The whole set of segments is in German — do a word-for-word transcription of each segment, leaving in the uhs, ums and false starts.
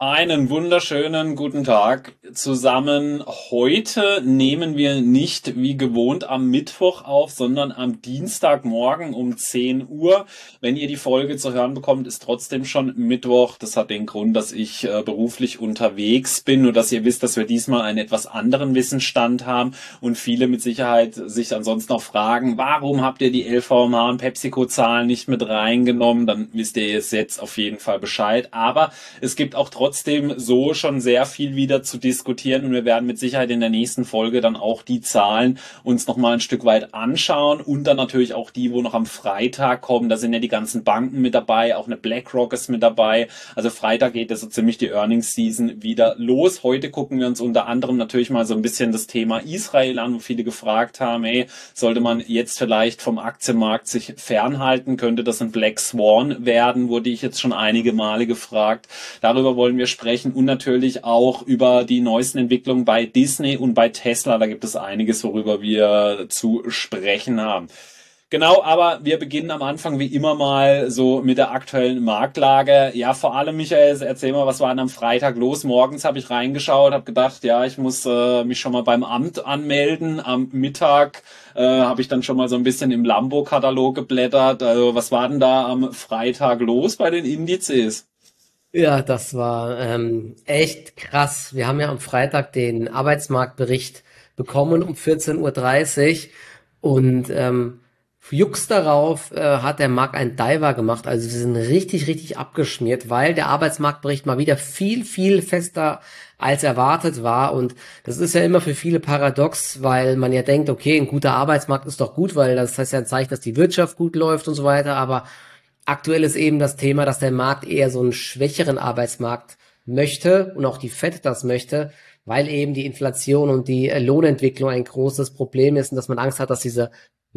Einen wunderschönen guten Tag zusammen. Heute nehmen wir nicht wie gewohnt am Mittwoch auf, sondern am Dienstagmorgen um zehn Uhr. Wenn ihr die Folge zu hören bekommt, ist trotzdem schon Mittwoch. Das hat den Grund, dass ich äh, beruflich unterwegs bin, nur dass ihr wisst, dass wir diesmal einen etwas anderen Wissensstand haben und viele mit Sicherheit sich ansonsten auch fragen, warum habt ihr die L V M H und PepsiCo-Zahlen nicht mit reingenommen? Dann wisst ihr jetzt auf jeden Fall Bescheid. Aber es gibt auch trotzdem so schon sehr viel wieder zu diskutieren und wir werden mit Sicherheit in der nächsten Folge dann auch die Zahlen uns noch mal ein Stück weit anschauen und dann natürlich auch die, wo noch am Freitag kommen. Da sind ja die ganzen Banken mit dabei, auch eine BlackRock ist mit dabei. Also Freitag geht ja so ziemlich die Earnings Season wieder los. Heute gucken wir uns unter anderem natürlich mal so ein bisschen das Thema Israel an, wo viele gefragt haben, hey, sollte man jetzt vielleicht vom Aktienmarkt sich fernhalten? Könnte das ein Black Swan werden? Wurde ich jetzt schon einige Male gefragt. Darüber wollen wir sprechen und natürlich auch über die neuesten Entwicklungen bei Disney und bei Tesla. Da gibt es einiges, worüber wir zu sprechen haben. Genau, aber wir beginnen am Anfang wie immer mal so mit der aktuellen Marktlage. Ja, vor allem, Michael, erzähl mal, was war denn am Freitag los? Morgens habe ich reingeschaut, habe gedacht, ja, ich muss äh, mich schon mal beim Amt anmelden. Am Mittag äh, habe ich dann schon mal so ein bisschen im Lambo-Katalog geblättert. Also, was war denn da am Freitag los bei den Indizes? Ja, das war ähm, echt krass. Wir haben ja am Freitag den Arbeitsmarktbericht bekommen um vierzehn Uhr dreißig und ähm, jux darauf äh, hat der Markt einen Diver gemacht. Also wir sind richtig, richtig abgeschmiert, weil der Arbeitsmarktbericht mal wieder viel, viel fester als erwartet war. Und das ist ja immer für viele paradox, weil man ja denkt, okay, ein guter Arbeitsmarkt ist doch gut, weil das heißt ja ein Zeichen, dass die Wirtschaft gut läuft und so weiter. Aber aktuell ist eben das Thema, dass der Markt eher so einen schwächeren Arbeitsmarkt möchte und auch die Fed das möchte, weil eben die Inflation und die äh, Lohnentwicklung ein großes Problem ist und dass man Angst hat, dass diese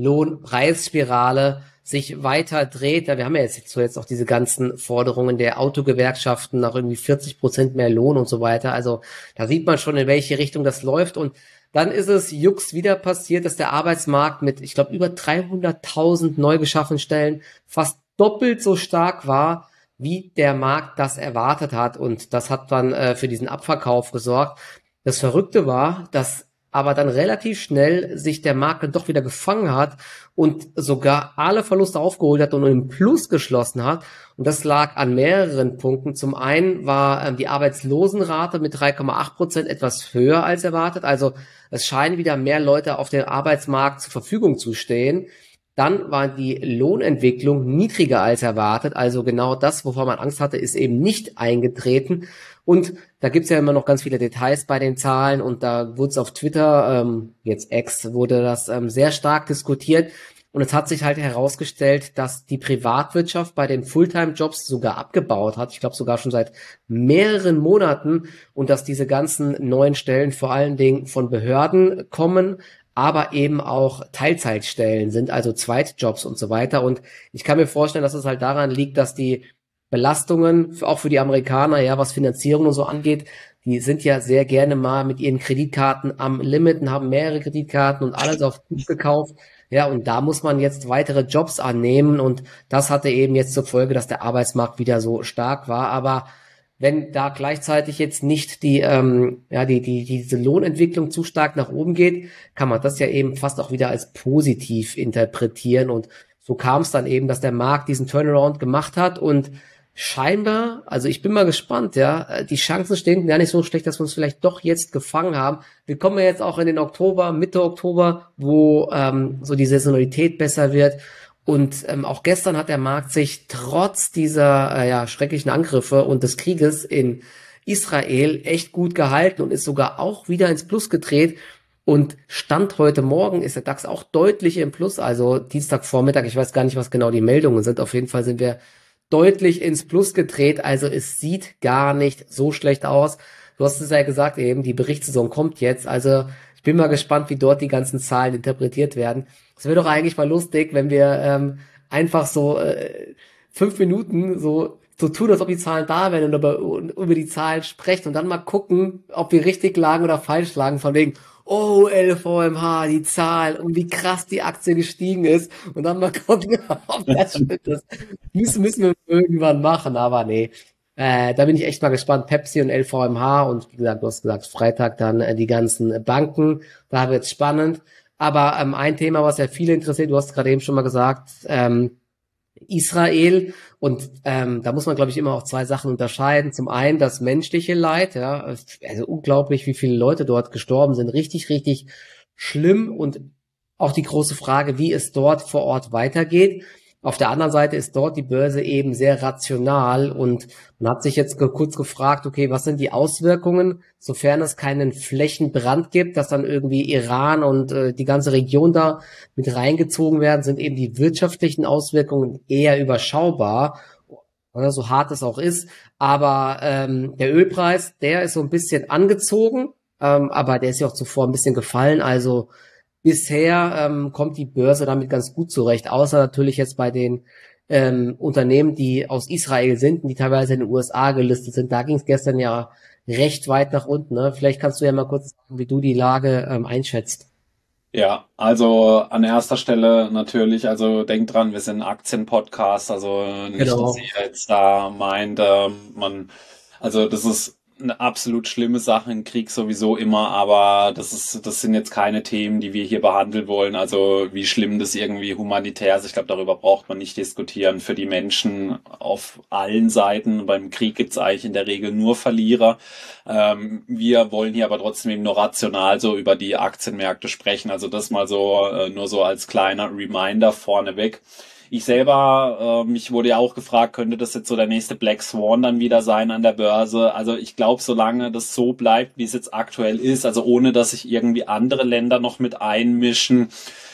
Lohnpreisspirale sich weiter dreht. Ja, wir haben ja jetzt, so jetzt auch diese ganzen Forderungen der Autogewerkschaften nach irgendwie vierzig Prozent mehr Lohn und so weiter. Also da sieht man schon, in welche Richtung das läuft. Und dann ist es jux wieder passiert, dass der Arbeitsmarkt mit, ich glaube, über dreihunderttausend neu geschaffenen Stellen fast doppelt so stark war, wie der Markt das erwartet hat. Und das hat dann äh, für diesen Abverkauf gesorgt. Das Verrückte war, dass aber dann relativ schnell sich der Markt dann doch wieder gefangen hat und sogar alle Verluste aufgeholt hat und im Plus geschlossen hat. Und das lag an mehreren Punkten. Zum einen war ähm, die Arbeitslosenrate mit drei Komma acht Prozent etwas höher als erwartet. Also es scheinen wieder mehr Leute auf dem Arbeitsmarkt zur Verfügung zu stehen. Dann war die Lohnentwicklung niedriger als erwartet. Also genau das, wovor man Angst hatte, ist eben nicht eingetreten. Und da gibt's ja immer noch ganz viele Details bei den Zahlen. Und da wurde es auf Twitter, ähm, jetzt X, wurde das ähm, sehr stark diskutiert. Und es hat sich halt herausgestellt, dass die Privatwirtschaft bei den Fulltime-Jobs sogar abgebaut hat. Ich glaube sogar schon seit mehreren Monaten. Und dass diese ganzen neuen Stellen vor allen Dingen von Behörden kommen, aber eben auch Teilzeitstellen sind, also Zweitjobs und so weiter. Und ich kann mir vorstellen, dass es halt daran liegt, dass die Belastungen, auch für die Amerikaner, ja, was Finanzierung und so angeht, die sind ja sehr gerne mal mit ihren Kreditkarten am Limit und haben mehrere Kreditkarten und alles auf gut gekauft. Ja, und da muss man jetzt weitere Jobs annehmen und das hatte eben jetzt zur Folge, dass der Arbeitsmarkt wieder so stark war. Aber wenn da gleichzeitig jetzt nicht die, ähm, ja, die, die, diese Lohnentwicklung zu stark nach oben geht, kann man das ja eben fast auch wieder als positiv interpretieren. Und so kam es dann eben, dass der Markt diesen Turnaround gemacht hat und scheinbar, also ich bin mal gespannt, ja, die Chancen stehen gar nicht so schlecht, dass wir uns vielleicht doch jetzt gefangen haben. Wir kommen ja jetzt auch in den Oktober, Mitte Oktober, wo ähm, so die Saisonalität besser wird. Und ähm, auch gestern hat der Markt sich trotz dieser äh, ja, schrecklichen Angriffe und des Krieges in Israel echt gut gehalten und ist sogar auch wieder ins Plus gedreht. Und Stand heute Morgen ist der DAX auch deutlich im Plus, also Dienstagvormittag, ich weiß gar nicht, was genau die Meldungen sind. Auf jeden Fall sind wir deutlich ins Plus gedreht, also es sieht gar nicht so schlecht aus. Du hast es ja gesagt eben, die Berichtssaison kommt jetzt, also ich bin mal gespannt, wie dort die ganzen Zahlen interpretiert werden. Es wäre doch eigentlich mal lustig, wenn wir ähm, einfach so äh, fünf Minuten so so tun, als ob die Zahlen da wären und über, und über die Zahlen sprechen und dann mal gucken, ob wir richtig lagen oder falsch lagen, von wegen, oh, L V M H, die Zahl und wie krass die Aktie gestiegen ist und dann mal gucken, ob das stimmt. Das müssen, müssen wir irgendwann machen, aber nee. Äh, da bin ich echt mal gespannt. Pepsi und L V M H und wie gesagt, du hast gesagt, Freitag dann äh, die ganzen Banken. Da wird's spannend. Aber ähm, ein Thema, was ja viele interessiert, du hast gerade eben schon mal gesagt, ähm, Israel. Und ähm, da muss man, glaube ich, immer auch zwei Sachen unterscheiden. Zum einen das menschliche Leid, ja, also unglaublich, wie viele Leute dort gestorben sind. Richtig, richtig schlimm. Und auch die große Frage, wie es dort vor Ort weitergeht. Auf der anderen Seite ist dort die Börse eben sehr rational und man hat sich jetzt ge- kurz gefragt, okay, was sind die Auswirkungen, sofern es keinen Flächenbrand gibt, dass dann irgendwie Iran und äh, die ganze Region da mit reingezogen werden, sind eben die wirtschaftlichen Auswirkungen eher überschaubar, oder so hart es auch ist. Aber ähm, der Ölpreis, der ist so ein bisschen angezogen, ähm, aber der ist ja auch zuvor ein bisschen gefallen. Also bisher ähm, kommt die Börse damit ganz gut zurecht, außer natürlich jetzt bei den ähm, Unternehmen, die aus Israel sind und die teilweise in den U S A gelistet sind. Da ging es gestern ja recht weit nach unten. Ne? Vielleicht kannst du ja mal kurz sagen, wie du die Lage ähm, einschätzt. Ja, also an erster Stelle natürlich, also denkt dran, wir sind ein Aktienpodcast, also nicht, dass Genau. ihr jetzt da meint, ähm, man, also das ist eine absolut schlimme Sache im Krieg sowieso immer, aber das ist, das sind jetzt keine Themen, die wir hier behandeln wollen. Also wie schlimm das irgendwie humanitär ist, ich glaube, darüber braucht man nicht diskutieren. Für die Menschen auf allen Seiten, beim Krieg gibt's eigentlich in der Regel nur Verlierer. Ähm, wir wollen hier aber trotzdem eben nur rational so über die Aktienmärkte sprechen. Also das mal so äh, nur so als kleiner Reminder vorneweg. Ich selber, äh, mich wurde ja auch gefragt, könnte das jetzt so der nächste Black Swan dann wieder sein an der Börse? Also ich glaube, solange das so bleibt, wie es jetzt aktuell ist, also ohne dass sich irgendwie andere Länder noch mit einmischen,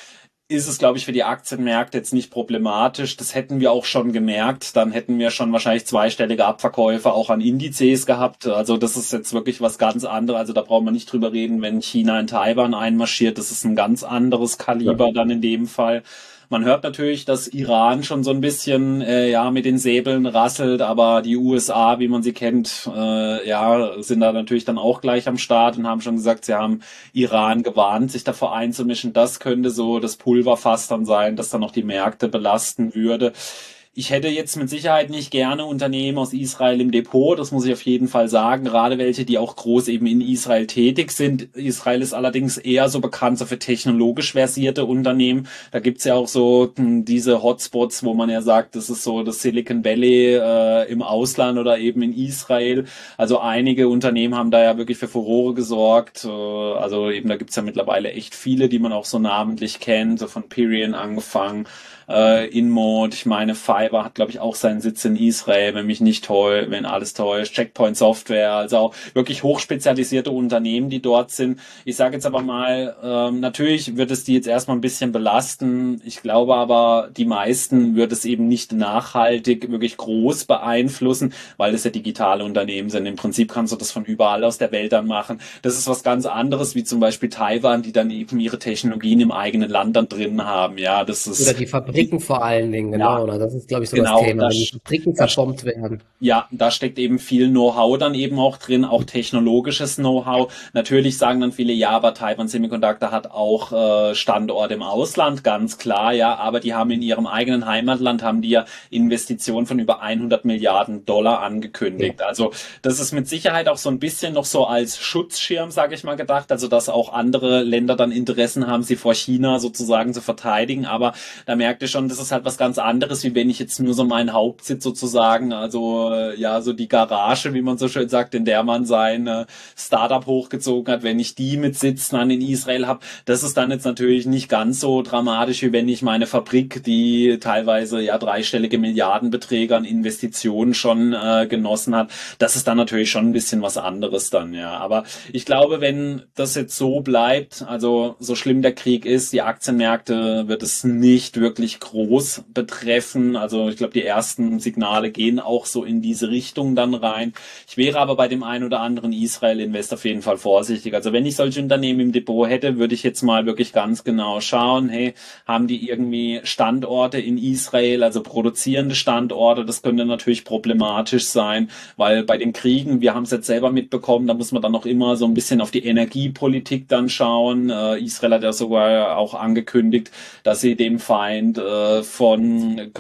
ist es, glaube ich, für die Aktienmärkte jetzt nicht problematisch. Das hätten wir auch schon gemerkt. Dann hätten wir schon wahrscheinlich zweistellige Abverkäufe auch an Indizes gehabt. Also das ist jetzt wirklich was ganz anderes. Also da braucht man nicht drüber reden, wenn China in Taiwan einmarschiert. Das ist ein ganz anderes Ja. Kaliber dann in dem Fall. Man hört natürlich, dass Iran schon so ein bisschen äh, ja mit den Säbeln rasselt, aber die U S A, wie man sie kennt, äh, ja, sind da natürlich dann auch gleich am Start und haben schon gesagt, sie haben Iran gewarnt, sich davor einzumischen. Das könnte so das Pulverfass dann sein, das dann noch die Märkte belasten würde. Ich hätte jetzt mit Sicherheit nicht gerne Unternehmen aus Israel im Depot, das muss ich auf jeden Fall sagen, gerade welche, die auch groß eben in Israel tätig sind. Israel ist allerdings eher so bekannt so für technologisch versierte Unternehmen. Da gibt's ja auch so hm, diese Hotspots, wo man ja sagt, das ist so das Silicon Valley äh, im Ausland oder eben in Israel. Also einige Unternehmen haben da ja wirklich für Furore gesorgt. Äh, also eben da gibt's ja mittlerweile echt viele, die man auch so namentlich kennt, so von Perion angefangen, äh, InMode, ich meine, Fiverr hat, glaube ich, auch seinen Sitz in Israel, wenn mich nicht täuscht, wenn alles täuscht, Checkpoint Software, also auch wirklich hochspezialisierte Unternehmen, die dort sind. Ich sage jetzt aber mal, ähm, natürlich wird es die jetzt erstmal ein bisschen belasten. Ich glaube aber, die meisten wird es eben nicht nachhaltig wirklich groß beeinflussen, weil es ja digitale Unternehmen sind. Im Prinzip kannst du das von überall aus der Welt dann machen. Das ist was ganz anderes, wie zum Beispiel Taiwan, die dann eben ihre Technologien im eigenen Land dann drin haben. Ja, das Oder ist, die Fabriken vor allen Dingen, ja, genau. Oder das ist, glaube ich, so das genau, Thema, wenn die das, Fabriken das zerbombt werden. ja, da steckt eben viel Know-how dann eben auch drin, auch technologisches Know-how. Natürlich sagen dann viele, ja, aber Taiwan Semiconductor hat auch äh, Standorte im Ausland, ganz klar, ja, aber die haben in ihrem eigenen Heimatland, haben die ja Investitionen von über hundert Milliarden Dollar Ja. angekündigt. Also das ist mit Sicherheit auch so ein bisschen noch so als Schutzschirm, sage ich mal, gedacht, also dass auch andere Länder dann Interessen haben, sie vor China sozusagen zu verteidigen, aber da merkt ihr schon, das ist halt was ganz anderes, wie wenn ich jetzt nur so meinen Hauptsitz sozusagen, also äh, ja, so die Garage, wie man so schön sagt, in der man sein äh, Startup hochgezogen hat, wenn ich die mit Sitz dann in Israel habe, das ist dann jetzt natürlich nicht ganz so dramatisch, wie wenn ich meine Fabrik, die teilweise ja dreistellige Milliardenbeträge an Investitionen schon äh, genossen hat, das ist dann natürlich schon ein bisschen was anderes dann, ja. Aber ich glaube, wenn das jetzt so bleibt, also so schlimm der Krieg ist, die Aktienmärkte wird es nicht wirklich groß betreffen. Also ich glaube, die ersten Signale gehen auch so in diese Richtung dann rein. Ich wäre aber bei dem einen oder anderen Israel-Invest auf jeden Fall vorsichtig. Also wenn ich solche Unternehmen im Depot hätte, würde ich jetzt mal wirklich ganz genau schauen, hey, haben die irgendwie Standorte in Israel, also produzierende Standorte? Das könnte natürlich problematisch sein, weil bei den Kriegen, wir haben es jetzt selber mitbekommen, da muss man dann noch immer so ein bisschen auf die Energiepolitik dann schauen. Äh, Israel hat ja sogar auch angekündigt, dass sie dem Feind äh, von komplett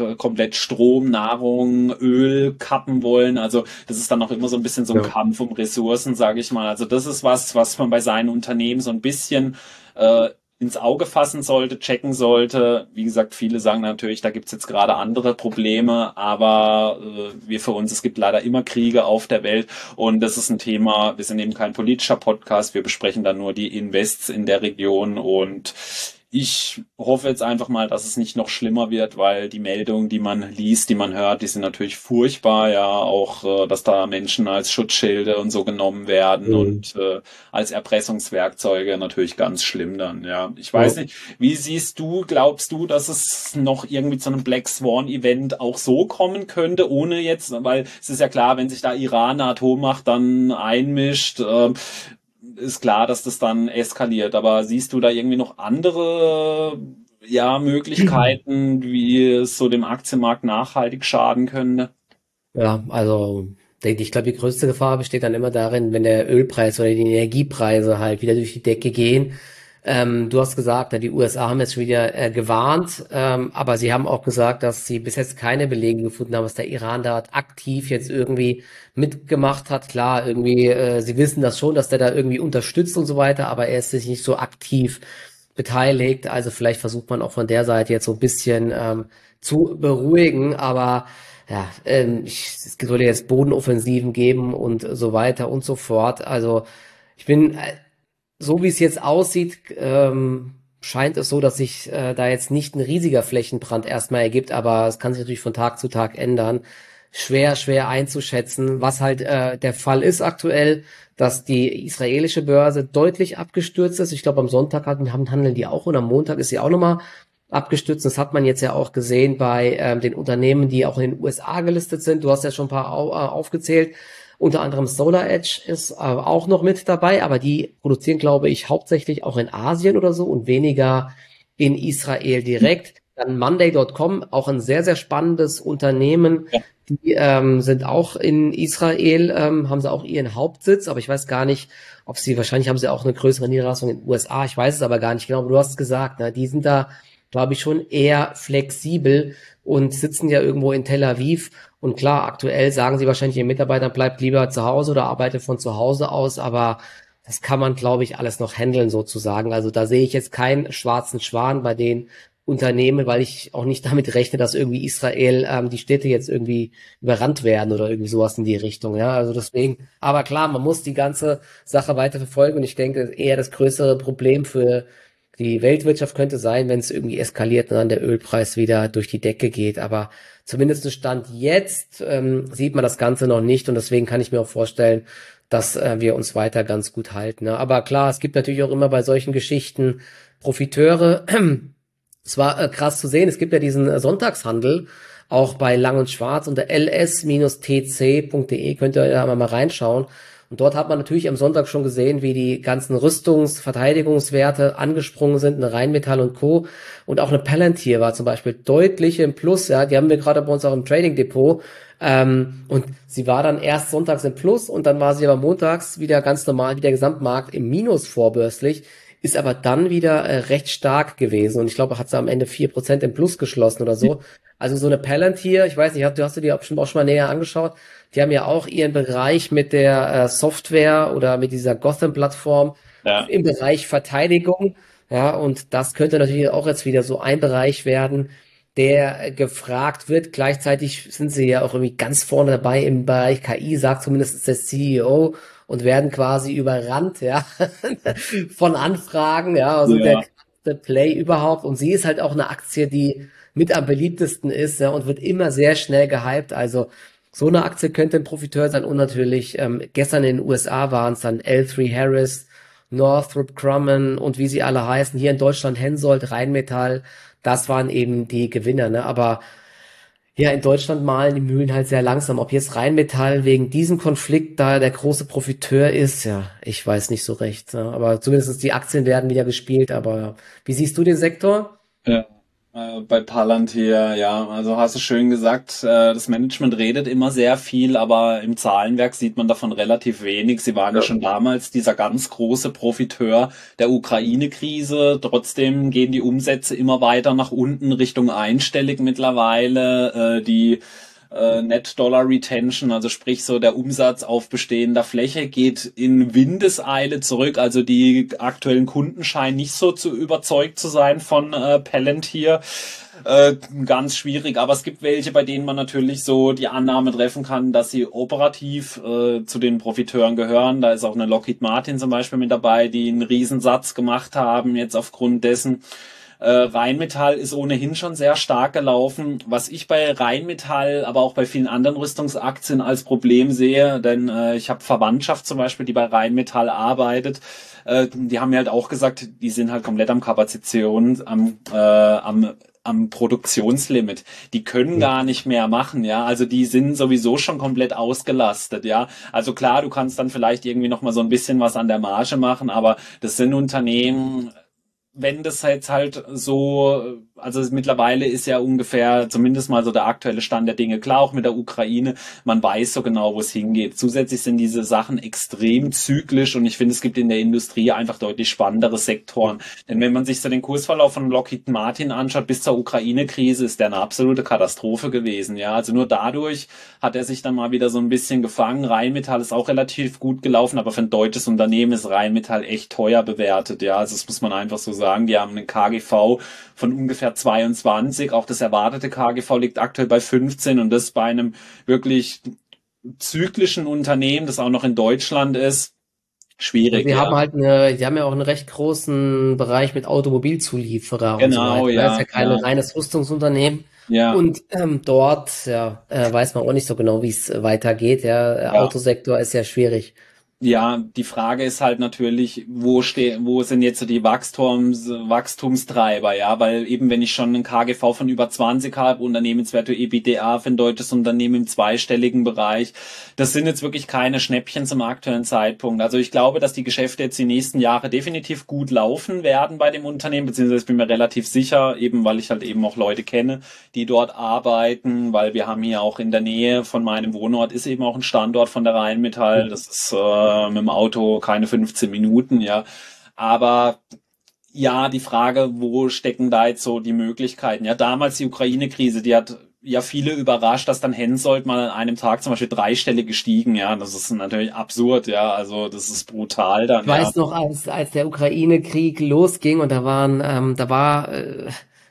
komplett Strom, Nahrung, Öl kappen wollen. Also das ist dann auch immer so ein bisschen so ein Ja. Kampf um Ressourcen, sage ich mal. Also das ist was, was man bei seinen Unternehmen so ein bisschen äh, ins Auge fassen sollte, checken sollte. Wie gesagt, viele sagen natürlich, da gibt's jetzt gerade andere Probleme, aber äh, wir für uns, es gibt leider immer Kriege auf der Welt und das ist ein Thema, wir sind eben kein politischer Podcast, wir besprechen dann nur die Invests in der Region und ich hoffe jetzt einfach mal, dass es nicht noch schlimmer wird, weil die Meldungen, die man liest, die man hört, die sind natürlich furchtbar. Ja, auch, äh, dass da Menschen als Schutzschilde und so genommen werden Mhm. und äh, als Erpressungswerkzeuge natürlich ganz schlimm dann. Ja, ich weiß Ja. nicht, wie siehst du, glaubst du, dass es noch irgendwie zu einem Black Swan Event auch so kommen könnte, ohne jetzt, weil es ist ja klar, wenn sich da Iran eine Atommacht dann einmischt, äh, ist klar, dass das dann eskaliert. Aber siehst du da irgendwie noch andere, ja, Möglichkeiten, wie es so dem Aktienmarkt nachhaltig schaden könnte? Ja, also denke ich, glaube, die größte Gefahr besteht dann immer darin, wenn der Ölpreis oder die Energiepreise halt wieder durch die Decke gehen. Ähm, du hast gesagt, ja, die U S A haben jetzt schon wieder äh, gewarnt, ähm, aber sie haben auch gesagt, dass sie bis jetzt keine Belege gefunden haben, dass der Iran da aktiv jetzt irgendwie mitgemacht hat. Klar, irgendwie, äh, sie wissen das schon, dass der da irgendwie unterstützt und so weiter, aber er ist sich nicht so aktiv beteiligt. Also vielleicht versucht man auch von der Seite jetzt so ein bisschen ähm, zu beruhigen, aber ja, ähm, ich, es soll ja jetzt Bodenoffensiven geben und so weiter und so fort. Also ich bin, äh, so wie es jetzt aussieht, ähm, scheint es so, dass sich äh, da jetzt nicht ein riesiger Flächenbrand erstmal ergibt, aber es kann sich natürlich von Tag zu Tag ändern. Schwer, schwer einzuschätzen. Was halt äh, der Fall ist aktuell, dass die israelische Börse deutlich abgestürzt ist. Ich glaube, am Sonntag hatten, haben handeln die auch und am Montag ist sie auch nochmal abgestürzt. Das hat man jetzt ja auch gesehen bei ähm, den Unternehmen, die auch in den U S A gelistet sind. Du hast ja schon ein paar au äh, aufgezählt. Unter anderem SolarEdge ist äh, auch noch mit dabei, aber die produzieren, glaube ich, hauptsächlich auch in Asien oder so und weniger in Israel direkt. Dann Monday Punkt com, auch ein sehr, sehr spannendes Unternehmen. Ja. Die ähm, sind auch in Israel, ähm, haben sie auch ihren Hauptsitz, aber ich weiß gar nicht, ob sie, wahrscheinlich haben sie auch eine größere Niederlassung in den U S A, ich weiß es aber gar nicht genau, aber du hast es gesagt, ne, die sind da, glaube ich, schon eher flexibel und sitzen ja irgendwo in Tel Aviv. Und klar, aktuell sagen sie wahrscheinlich ihren Mitarbeitern, bleibt lieber zu Hause oder arbeitet von zu Hause aus, aber das kann man, glaube ich, alles noch handeln sozusagen. Also da sehe ich jetzt keinen schwarzen Schwan bei den Unternehmen, weil ich auch nicht damit rechne, dass irgendwie Israel ähm, die Städte jetzt irgendwie überrannt werden oder irgendwie sowas in die Richtung. Ja, also deswegen. Aber klar, man muss die ganze Sache weiter verfolgen und ich denke, eher das größere Problem für die Weltwirtschaft könnte sein, wenn es irgendwie eskaliert und dann der Ölpreis wieder durch die Decke geht. Aber zumindest Stand jetzt ähm, sieht man das Ganze noch nicht und deswegen kann ich mir auch vorstellen, dass äh, wir uns weiter ganz gut halten. Ne? Aber klar, es gibt natürlich auch immer bei solchen Geschichten Profiteure. Es war äh, krass zu sehen, es gibt ja diesen äh, Sonntagshandel, auch bei Lang und Schwarz unter l s t c punkt d e könnt ihr da mal reinschauen. Und dort hat man natürlich am Sonntag schon gesehen, wie die ganzen Rüstungs-, Verteidigungswerte angesprungen sind, eine Rheinmetall und Co. Und auch eine Palantir war zum Beispiel deutlich im Plus, ja, die haben wir gerade bei uns auch im Trading Depot. Ähm, und sie war dann erst sonntags im Plus und dann war sie aber montags wieder ganz normal, wie der Gesamtmarkt im Minus vorbörslich, ist aber dann wieder äh, recht stark gewesen. Und ich glaube, hat sie am Ende vier Prozent im Plus geschlossen oder so. Also so eine Palantir, ich weiß nicht, hast, du hast du dir bestimmt auch schon mal näher angeschaut. Die haben ja auch ihren Bereich mit der äh, Software oder mit dieser Gotham-Plattform Ja. im Bereich Verteidigung. Ja, und das könnte natürlich auch jetzt wieder so ein Bereich werden, der äh, gefragt wird. Gleichzeitig sind sie ja auch irgendwie ganz vorne dabei im Bereich K I, sagt zumindest der C E O, und werden quasi überrannt, ja, von Anfragen, ja, also der Ja. krasseste Play überhaupt. Und sie ist halt auch eine Aktie, die mit am beliebtesten ist, ja, und wird immer sehr schnell gehypt. Also so eine Aktie könnte ein Profiteur sein. Und natürlich, ähm, gestern in den U S A waren es dann L drei Harris, Northrop Grumman und wie sie alle heißen. Hier in Deutschland Hensoldt, Rheinmetall. Das waren eben die Gewinner, ne? Aber ja, in Deutschland malen die Mühlen halt sehr langsam. Ob jetzt Rheinmetall wegen diesem Konflikt da der große Profiteur ist, ja, ich weiß nicht so recht. Ne? Aber zumindest die Aktien werden wieder gespielt. Aber wie siehst du den Sektor? Ja. Äh, bei Palantir, ja, also hast du schön gesagt, äh, das Management redet immer sehr viel, aber im Zahlenwerk sieht man davon relativ wenig. Sie waren ja Ja. schon damals dieser ganz große Profiteur der Ukraine-Krise. Trotzdem gehen die Umsätze immer weiter nach unten Richtung einstellig mittlerweile. Äh, die äh, Net Dollar Retention, also sprich so der Umsatz auf bestehender Fläche, geht in Windeseile zurück. Also die aktuellen Kunden scheinen nicht so zu überzeugt zu sein von äh, Palantir. Äh, ganz schwierig, aber es gibt welche, bei denen man natürlich so die Annahme treffen kann, dass sie operativ äh, zu den Profiteuren gehören. Da ist auch eine Lockheed Martin zum Beispiel mit dabei, die einen Riesensatz gemacht haben, jetzt aufgrund dessen. Äh, Rheinmetall ist ohnehin schon sehr stark gelaufen. Was ich bei Rheinmetall, aber auch bei vielen anderen Rüstungsaktien als Problem sehe, denn äh, ich habe Verwandtschaft zum Beispiel, die bei Rheinmetall arbeitet. Äh, die haben mir halt auch gesagt, die sind halt komplett am Kapazitation, am, äh, am am Produktionslimit. Die können gar nicht mehr machen, ja. Also die sind sowieso schon komplett ausgelastet, ja. Also klar, du kannst dann vielleicht irgendwie noch mal so ein bisschen was an der Marge machen, aber das sind Unternehmen, wenn das jetzt halt so, also mittlerweile ist ja ungefähr zumindest mal so der aktuelle Stand der Dinge klar, auch mit der Ukraine, man weiß so genau, wo es hingeht. Zusätzlich sind diese Sachen extrem zyklisch und ich finde, es gibt in der Industrie einfach deutlich spannendere Sektoren. Denn wenn man sich so den Kursverlauf von Lockheed Martin anschaut, bis zur Ukraine-Krise, ist der eine absolute Katastrophe gewesen, ja. Also nur dadurch hat er sich dann mal wieder so ein bisschen gefangen. Rheinmetall ist auch relativ gut gelaufen, aber für ein deutsches Unternehmen ist Rheinmetall echt teuer bewertet, ja. Also das muss man einfach so sagen. Sagen, die haben einen K G V von ungefähr zweiundzwanzig, auch das erwartete K G V liegt aktuell bei fünfzehn und das bei einem wirklich zyklischen Unternehmen, das auch noch in Deutschland ist, schwierig. Die ja. haben halt eine, die haben ja auch einen recht großen Bereich mit Automobilzulieferer und so Genau, weiter. ja, Das ist ja kein ja. reines Rüstungsunternehmen. Ja, Und ähm, dort, ja, äh, weiß man auch nicht so genau, wie es weitergeht. Ja, der ja. Autosektor ist ja schwierig. Ja, die Frage ist halt natürlich, wo ste wo sind jetzt so die Wachstums Wachstumstreiber, ja, weil eben wenn ich schon einen K G V von über zwanzig habe, Unternehmenswert für EBITDA für ein deutsches Unternehmen im zweistelligen Bereich, das sind jetzt wirklich keine Schnäppchen zum aktuellen Zeitpunkt. Also ich glaube, dass die Geschäfte jetzt die nächsten Jahre definitiv gut laufen werden bei dem Unternehmen, beziehungsweise ich bin mir relativ sicher, eben weil ich halt eben auch Leute kenne, die dort arbeiten, weil wir haben hier auch in der Nähe von meinem Wohnort ist eben auch ein Standort von der Rheinmetall, das ist äh, mit dem Auto keine fünfzehn Minuten, ja. Aber ja, die Frage, wo stecken da jetzt so die Möglichkeiten? Ja, damals die Ukraine-Krise, die hat ja viele überrascht, dass dann Hensoldt mal an einem Tag zum Beispiel dreistellig gestiegen, ja. Das ist natürlich absurd, ja. Also das ist brutal dann, Ich ja. weiß noch, als, als der Ukraine-Krieg losging und da waren, ähm, da war, äh,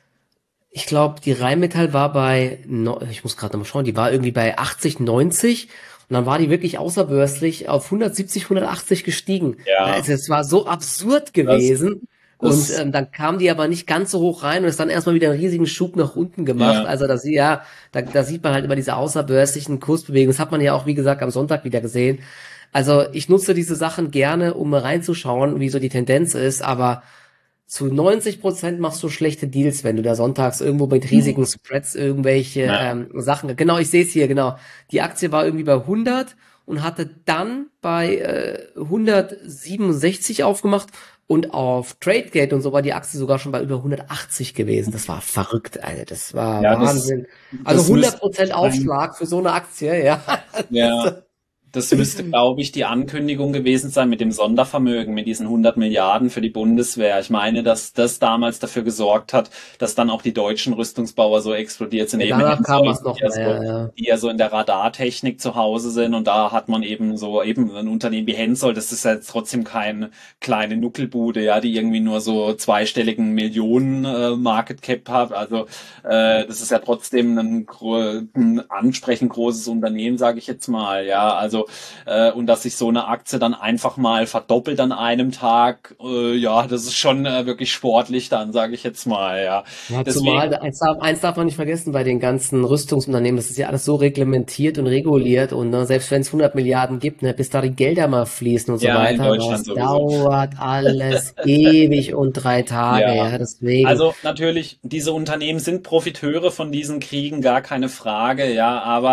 ich glaube, die Rheinmetall war bei, no, ich muss gerade noch mal schauen, die war irgendwie bei achtzig, neunzig und dann war die wirklich außerbörslich auf hundertsiebzig, hundertachtzig gestiegen. Ja, Also es war so absurd das, gewesen. Und das, ähm, dann kam die aber nicht ganz so hoch rein und ist dann erstmal wieder einen riesigen Schub nach unten gemacht. ja. Also das, ja, da, da sieht man halt immer diese außerbörslichen Kursbewegungen. Das hat man ja auch, wie gesagt, am Sonntag wieder gesehen. Also ich nutze diese Sachen gerne, um mal reinzuschauen, wie so die Tendenz ist, aber zu neunzig Prozent machst du schlechte Deals, wenn du da sonntags irgendwo mit riesigen Spreads irgendwelche Ja, ähm, Sachen, genau, ich sehe es hier, genau. Die Aktie war irgendwie bei hundert und hatte dann bei äh, hundertsiebenundsechzig aufgemacht und auf Tradegate und so war die Aktie sogar schon bei über hundertachtzig gewesen. Das war verrückt, Alter. Das war ja, das, Wahnsinn. Also das hundert müsste Prozent sein. Aufschlag für so eine Aktie, ja. Ja. Das müsste, glaube ich, die Ankündigung gewesen sein mit dem Sondervermögen, mit diesen hundert Milliarden für die Bundeswehr. Ich meine, dass das damals dafür gesorgt hat, dass dann auch die deutschen Rüstungsbauer so explodiert sind, Ja, eben danach kam Hensoldt, was noch die ja mehr, so, ja. die ja so in der Radartechnik zu Hause sind. Und da hat man eben so, eben ein Unternehmen wie Hensoldt, das ist ja jetzt trotzdem keine kleine Nuckelbude, ja, die irgendwie nur so zweistelligen Millionen äh, Market Cap hat. Also äh, das ist ja trotzdem ein, gro- ein ansprechend großes Unternehmen, sage ich jetzt mal, ja. Also äh, und dass sich so eine Aktie dann einfach mal verdoppelt an einem Tag, äh, ja, das ist schon äh, wirklich sportlich dann, sage ich jetzt mal, ja. Ja, Deswegen, zumal, eins darf, eins darf man nicht vergessen bei den ganzen Rüstungsunternehmen, das ist ja alles so reglementiert und reguliert und ne, selbst wenn es hundert Milliarden gibt, ne, bis da die Gelder mal fließen und so ja, in weiter, Deutschland das sowieso. dauert alles ewig und drei Tage, Ja, ja, deswegen. also natürlich, diese Unternehmen sind Profiteure von diesen Kriegen, gar keine Frage, ja, aber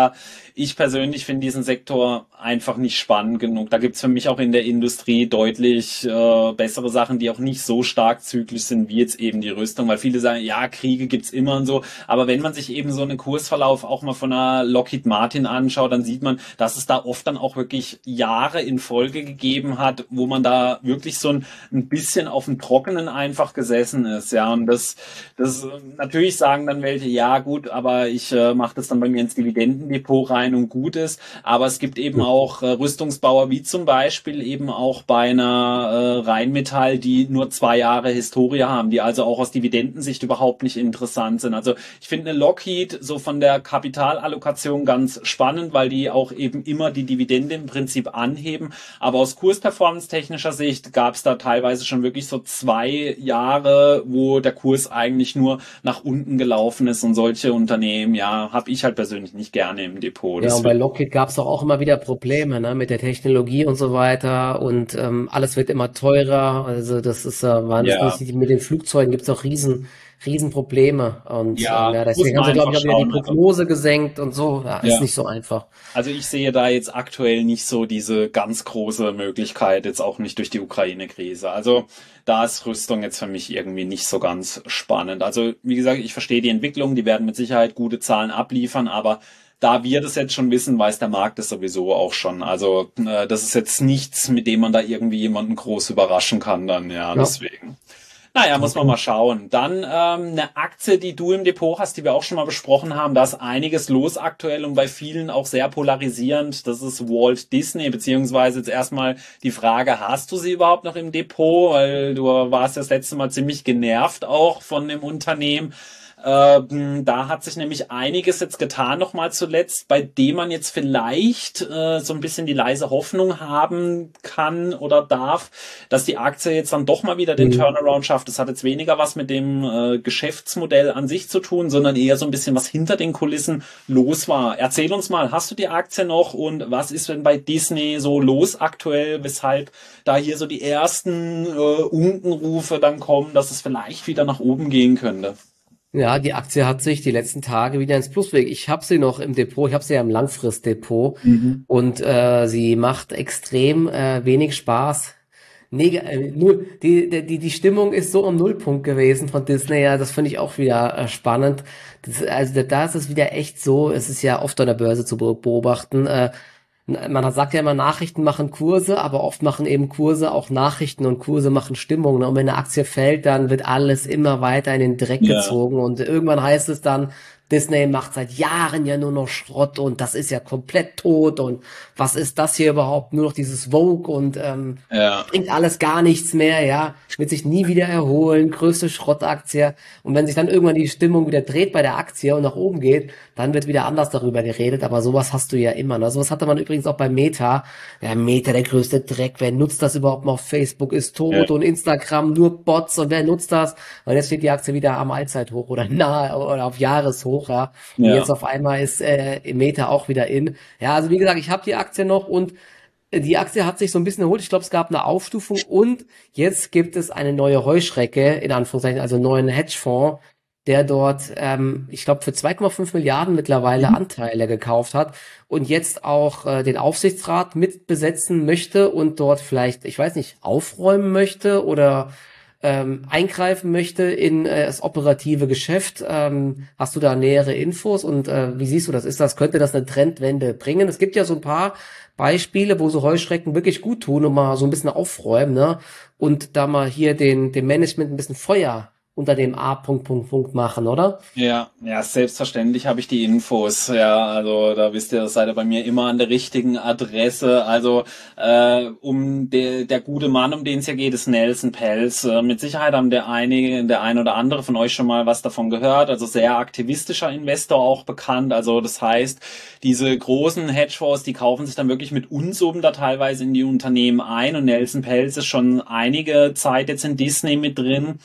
ich persönlich finde diesen Sektor einfach nicht spannend genug. Da gibt's für mich auch in der Industrie deutlich äh, bessere Sachen, die auch nicht so stark zyklisch sind wie jetzt eben die Rüstung, weil viele sagen, ja, Kriege gibt's immer und so, aber wenn man sich eben so einen Kursverlauf auch mal von einer Lockheed Martin anschaut, dann sieht man, dass es da oft dann auch wirklich Jahre in Folge gegeben hat, wo man da wirklich so ein, ein bisschen auf dem Trockenen einfach gesessen ist, ja, und das, das natürlich sagen dann welche, ja gut, aber ich äh, mache das dann bei mir ins Dividendendepot rein und gut ist, aber es gibt eben auch äh, Rüstungsbauer wie zum Beispiel eben auch bei einer äh, Rheinmetall, die nur zwei Jahre Historie haben, die also auch aus Dividendensicht überhaupt nicht interessant sind. Also ich finde eine Lockheed so von der Kapitalallokation ganz spannend, weil die auch eben immer die Dividende im Prinzip anheben, aber aus Kursperformance-technischer Sicht gab es da teilweise schon wirklich so zwei Jahre, wo der Kurs eigentlich nur nach unten gelaufen ist und solche Unternehmen, ja, habe ich halt persönlich nicht gerne im Depot. Ja, Das und bei Lockheed gab es doch auch immer wieder Probleme, ne, mit der Technologie und so weiter und ähm, alles wird immer teurer. Also das ist äh, ja, wahnsinnig. Mit den Flugzeugen gibt es auch riesen, riesen Probleme und ähm, ja, ja, muss deswegen haben man sie, glaube einfach ich, auch wieder die schauen. Also, Prognose gesenkt und so. Ja, ist ja. nicht so einfach. Also ich sehe da jetzt aktuell nicht so diese ganz große Möglichkeit, jetzt auch nicht durch die Ukraine-Krise. Also da ist Rüstung jetzt für mich irgendwie nicht so ganz spannend. Also wie gesagt, ich verstehe die Entwicklung, die werden mit Sicherheit gute Zahlen abliefern, aber da wir das jetzt schon wissen, weiß der Markt das sowieso auch schon. Also äh, das ist jetzt nichts, mit dem man da irgendwie jemanden groß überraschen kann dann, ja, Ja, deswegen. Naja, muss man okay. mal schauen. Dann ähm, eine Aktie, die du im Depot hast, die wir auch schon mal besprochen haben. Da ist einiges los aktuell und bei vielen auch sehr polarisierend. Das ist Walt Disney, beziehungsweise jetzt erstmal die Frage, hast du sie überhaupt noch im Depot? Weil du warst ja das letzte Mal ziemlich genervt auch von dem Unternehmen. Ähm, da hat sich nämlich einiges jetzt getan, nochmal zuletzt, bei dem man jetzt vielleicht äh, so ein bisschen die leise Hoffnung haben kann oder darf, dass die Aktie jetzt dann doch mal wieder den Mhm. Turnaround schafft. Das hat jetzt weniger was mit dem äh, Geschäftsmodell an sich zu tun, sondern eher so ein bisschen was hinter den Kulissen los war. Erzähl uns mal, hast du die Aktie noch und was ist denn bei Disney so los aktuell, weshalb da hier so die ersten äh, Unkenrufe dann kommen, dass es vielleicht wieder nach oben gehen könnte? Ja, die Aktie hat sich die letzten Tage wieder ins Plus bewegt. Ich habe sie noch im Depot, ich habe sie ja im Langfristdepot Mhm. und äh, sie macht extrem äh, wenig Spaß. Neg äh, null, die, die, die Stimmung ist so am Nullpunkt gewesen von Disney, ja, das finde ich auch wieder äh, spannend. Das, also da ist es wieder echt so, es ist ja oft an der Börse zu beobachten, äh, man sagt ja immer, Nachrichten machen Kurse, aber oft machen eben Kurse auch Nachrichten und Kurse machen Stimmung. Ne? Und wenn eine Aktie fällt, dann wird alles immer weiter in den Dreck Ja, gezogen und irgendwann heißt es dann, Disney macht seit Jahren ja nur noch Schrott und das ist ja komplett tot und was ist das hier überhaupt? Nur noch dieses Vogue und ähm, ja, bringt alles gar nichts mehr, ja, wird sich nie wieder erholen, größte Schrottaktie. Und wenn sich dann irgendwann die Stimmung wieder dreht bei der Aktie und nach oben geht, dann wird wieder anders darüber geredet. Aber sowas hast du ja immer. Ne? Sowas hatte man übrigens auch bei Meta. Ja, Meta, der größte Dreck. Wer nutzt das überhaupt noch? Facebook ist ja, tot und Instagram nur Bots und wer nutzt das? Und jetzt steht die Aktie wieder am Allzeithoch oder nahe oder auf Jahreshoch, ja. Und jetzt ja. auf einmal ist äh, Meta auch wieder in. Ja, also wie gesagt, ich habe die Aktie noch und die Aktie hat sich so ein bisschen erholt. Ich glaube, es gab eine Aufstufung und jetzt gibt es eine neue Heuschrecke, in Anführungszeichen, also einen neuen Hedgefonds, der dort, ähm, ich glaube, für zwei Komma fünf Milliarden mittlerweile Mhm. Anteile gekauft hat und jetzt auch äh, den Aufsichtsrat mitbesetzen möchte und dort vielleicht, ich weiß nicht, aufräumen möchte oder ähm, eingreifen möchte in äh, das operative Geschäft. Ähm, hast du da nähere Infos und äh, wie siehst du das? Ist das, könnte das eine Trendwende bringen? Es gibt ja so ein paar Beispiele, wo so Heuschrecken wirklich gut tun und mal so ein bisschen aufräumen, ne? Und da mal hier den, dem Management ein bisschen Feuer unter dem A. Punkt, Punkt, Punkt machen, oder? Ja, ja, selbstverständlich habe ich die Infos. Ja, also da wisst ihr, das seid ihr bei mir immer an der richtigen Adresse. Also äh, um der der gute Mann, um den es hier geht, ist Nelson Peltz. Äh, mit Sicherheit haben der einige, der ein oder andere von euch schon mal was davon gehört. Also sehr aktivistischer Investor auch bekannt. Also das heißt, diese großen Hedgefonds, die kaufen sich dann wirklich mit Unsummen da teilweise in die Unternehmen ein. Und Nelson Peltz ist schon einige Zeit jetzt in Disney mit drin.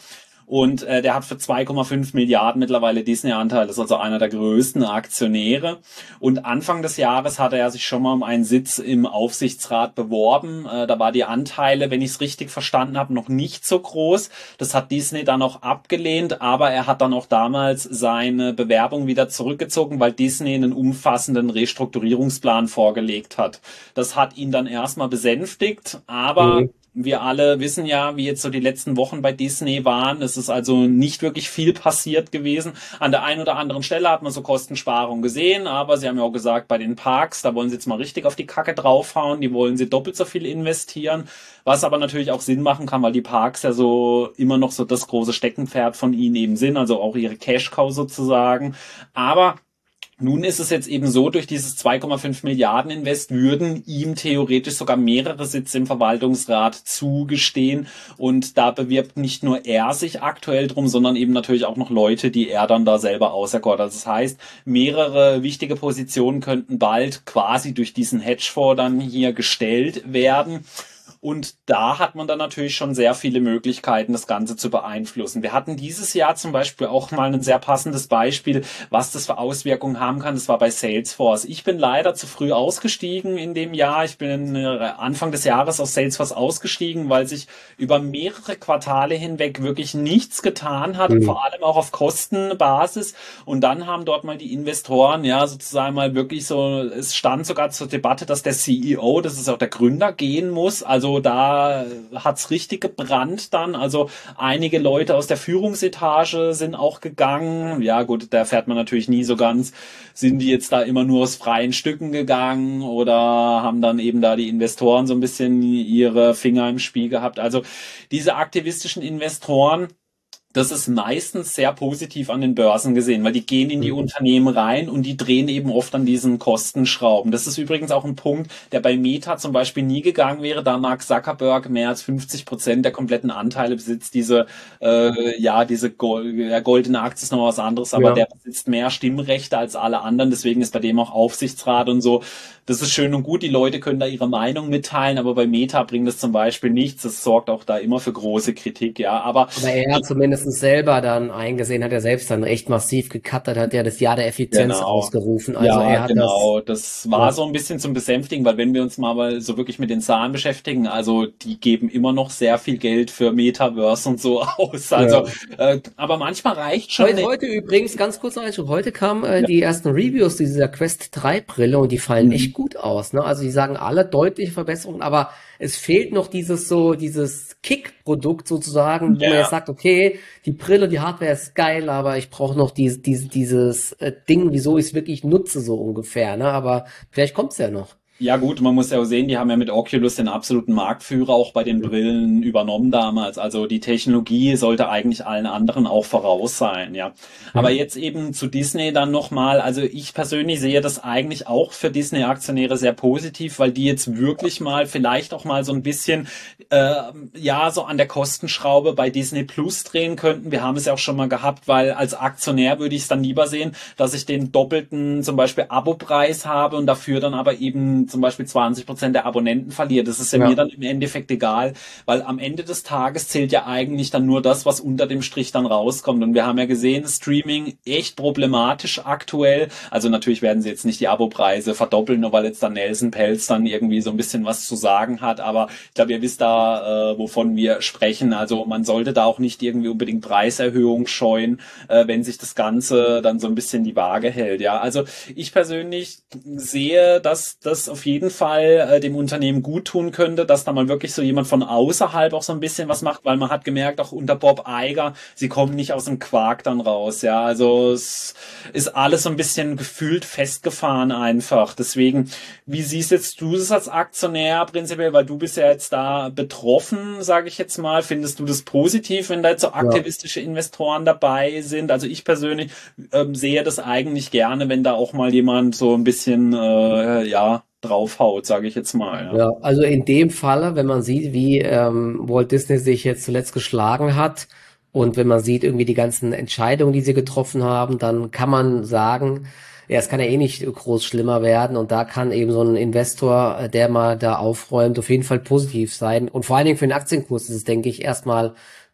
Und äh, der hat für zwei Komma fünf Milliarden mittlerweile Disney-Anteil, ist also einer der größten Aktionäre. Und Anfang des Jahres hatte er sich schon mal um einen Sitz im Aufsichtsrat beworben. Äh, da war die Anteile, wenn ich es richtig verstanden habe, noch nicht so groß. Das hat Disney dann auch abgelehnt, aber er hat dann auch damals seine Bewerbung wieder zurückgezogen, weil Disney einen umfassenden Restrukturierungsplan vorgelegt hat. Das hat ihn dann erstmal besänftigt, aber Mhm. wir alle wissen ja, wie jetzt so die letzten Wochen bei Disney waren. Es ist also nicht wirklich viel passiert gewesen. An der einen oder anderen Stelle hat man so Kostensparungen gesehen, aber sie haben ja auch gesagt, bei den Parks, da wollen sie jetzt mal richtig auf die Kacke draufhauen. Die wollen sie doppelt so viel investieren, was aber natürlich auch Sinn machen kann, weil die Parks ja so immer noch so das große Steckenpferd von ihnen eben sind, also auch ihre Cash-Cow sozusagen. Aber nun ist es jetzt eben so, durch dieses zwei Komma fünf Milliarden Invest würden ihm theoretisch sogar mehrere Sitze im Verwaltungsrat zugestehen, und da bewirbt nicht nur er sich aktuell drum, sondern eben natürlich auch noch Leute, die er dann da selber auserkoren. Also das heißt, mehrere wichtige Positionen könnten bald quasi durch diesen Hedgefonds dann hier gestellt werden. Und da hat man dann natürlich schon sehr viele Möglichkeiten, das Ganze zu beeinflussen. Wir hatten dieses Jahr zum Beispiel auch mal ein sehr passendes Beispiel, was das für Auswirkungen haben kann. Das war bei Salesforce. Ich bin leider zu früh ausgestiegen in dem Jahr. Ich bin Anfang des Jahres aus Salesforce ausgestiegen, weil sich über mehrere Quartale hinweg wirklich nichts getan hat, Mhm. vor allem auch auf Kostenbasis. Und dann haben dort mal die Investoren, ja, sozusagen mal wirklich so, es stand sogar zur Debatte, dass der C E O, das ist auch der Gründer, gehen muss. Also da hat's richtig gebrannt dann. Also einige Leute aus der Führungsetage sind auch gegangen. Ja gut, da fährt man natürlich nie so ganz. Sind die jetzt da immer nur aus freien Stücken gegangen oder haben dann eben da die Investoren so ein bisschen ihre Finger im Spiel gehabt? Also diese aktivistischen Investoren, das ist meistens sehr positiv an den Börsen gesehen, weil die gehen in die Mhm. Unternehmen rein und die drehen eben oft an diesen Kostenschrauben. Das ist übrigens auch ein Punkt, der bei Meta zum Beispiel nie gegangen wäre, da Mark Zuckerberg mehr als fünfzig Prozent der kompletten Anteile besitzt. Diese, äh, ja, diese Gold, ja, goldene Aktie ist noch was anderes, aber Ja. der besitzt mehr Stimmrechte als alle anderen. Deswegen ist bei dem auch Aufsichtsrat und so. Das ist schön und gut, die Leute können da ihre Meinung mitteilen, aber bei Meta bringt das zum Beispiel nichts. Das sorgt auch da immer für große Kritik, ja. Aber Aber er hat zumindest selber dann eingesehen, hat er selbst dann echt massiv gecuttet, hat ja das Jahr der Effizienz genau. ausgerufen. Also Ja, er hat das, genau. Das war ja, so ein bisschen zum Besänftigen, weil wenn wir uns mal mal so wirklich mit den Zahlen beschäftigen, also die geben immer noch sehr viel Geld für Metaverse und so aus. Also, ja. äh, aber manchmal reicht schon Heute, eine, heute übrigens, ganz kurz noch Einschub, heute kamen äh, ja, die ersten Reviews dieser Quest drei Brille und die fallen mhm. echt gut aus. Ne? Also die sagen alle deutliche Verbesserungen, aber es fehlt noch dieses so, dieses Kick-Produkt sozusagen, wo man jetzt Ja. sagt, okay, die Brille, die Hardware ist geil, aber ich brauche noch dieses, dieses, dieses äh, Ding, wieso ich es wirklich nutze, so ungefähr. Ne? Aber vielleicht kommt's ja noch. Ja gut, man muss ja auch sehen, die haben ja mit Oculus den absoluten Marktführer auch bei den Brillen übernommen damals. Also die Technologie sollte eigentlich allen anderen auch voraus sein, ja. Aber Mhm. jetzt eben zu Disney dann nochmal. Also ich persönlich sehe das eigentlich auch für Disney-Aktionäre sehr positiv, weil die jetzt wirklich mal vielleicht auch mal so ein bisschen äh, ja so an der Kostenschraube bei Disney Plus drehen könnten. Wir haben es ja auch schon mal gehabt, weil als Aktionär würde ich es dann lieber sehen, dass ich den doppelten zum Beispiel Abopreis habe und dafür dann aber eben zum Beispiel zwanzig Prozent der Abonnenten verliert. Das ist ja mir Ja. dann im Endeffekt egal, weil am Ende des Tages zählt ja eigentlich dann nur das, was unter dem Strich dann rauskommt. Und wir haben ja gesehen, Streaming echt problematisch aktuell. Also natürlich werden sie jetzt nicht die Abopreise verdoppeln, nur weil jetzt dann Nelson Peltz dann irgendwie so ein bisschen was zu sagen hat. Aber ich glaube, ihr wisst da, äh, wovon wir sprechen. Also man sollte da auch nicht irgendwie unbedingt Preiserhöhung scheuen, äh, wenn sich das Ganze dann so ein bisschen die Waage hält. Ja, also ich persönlich sehe, dass das auf jeden Fall äh, dem Unternehmen gut tun könnte, dass da mal wirklich so jemand von außerhalb auch so ein bisschen was macht, weil man hat gemerkt, auch unter Bob Iger, sie kommen nicht aus dem Quark dann raus. Ja, also es ist alles so ein bisschen gefühlt festgefahren einfach. Deswegen, wie siehst jetzt du das als Aktionär prinzipiell, weil du bist ja jetzt da betroffen, sage ich jetzt mal. Findest du das positiv, wenn da jetzt so Ja. aktivistische Investoren dabei sind? Also ich persönlich ähm, sehe das eigentlich gerne, wenn da auch mal jemand so ein bisschen äh, ja draufhaut, sage ich jetzt mal. Ja. Ja, also in dem Falle, wenn man sieht, wie ähm, Walt Disney sich jetzt zuletzt geschlagen hat und wenn man sieht irgendwie die ganzen Entscheidungen, die sie getroffen haben, dann kann man sagen, ja, es kann ja eh nicht groß schlimmer werden und da kann eben so ein Investor, äh, der mal da aufräumt, auf jeden Fall positiv sein. Und vor allen Dingen für den Aktienkurs ist es, denke ich, erstmal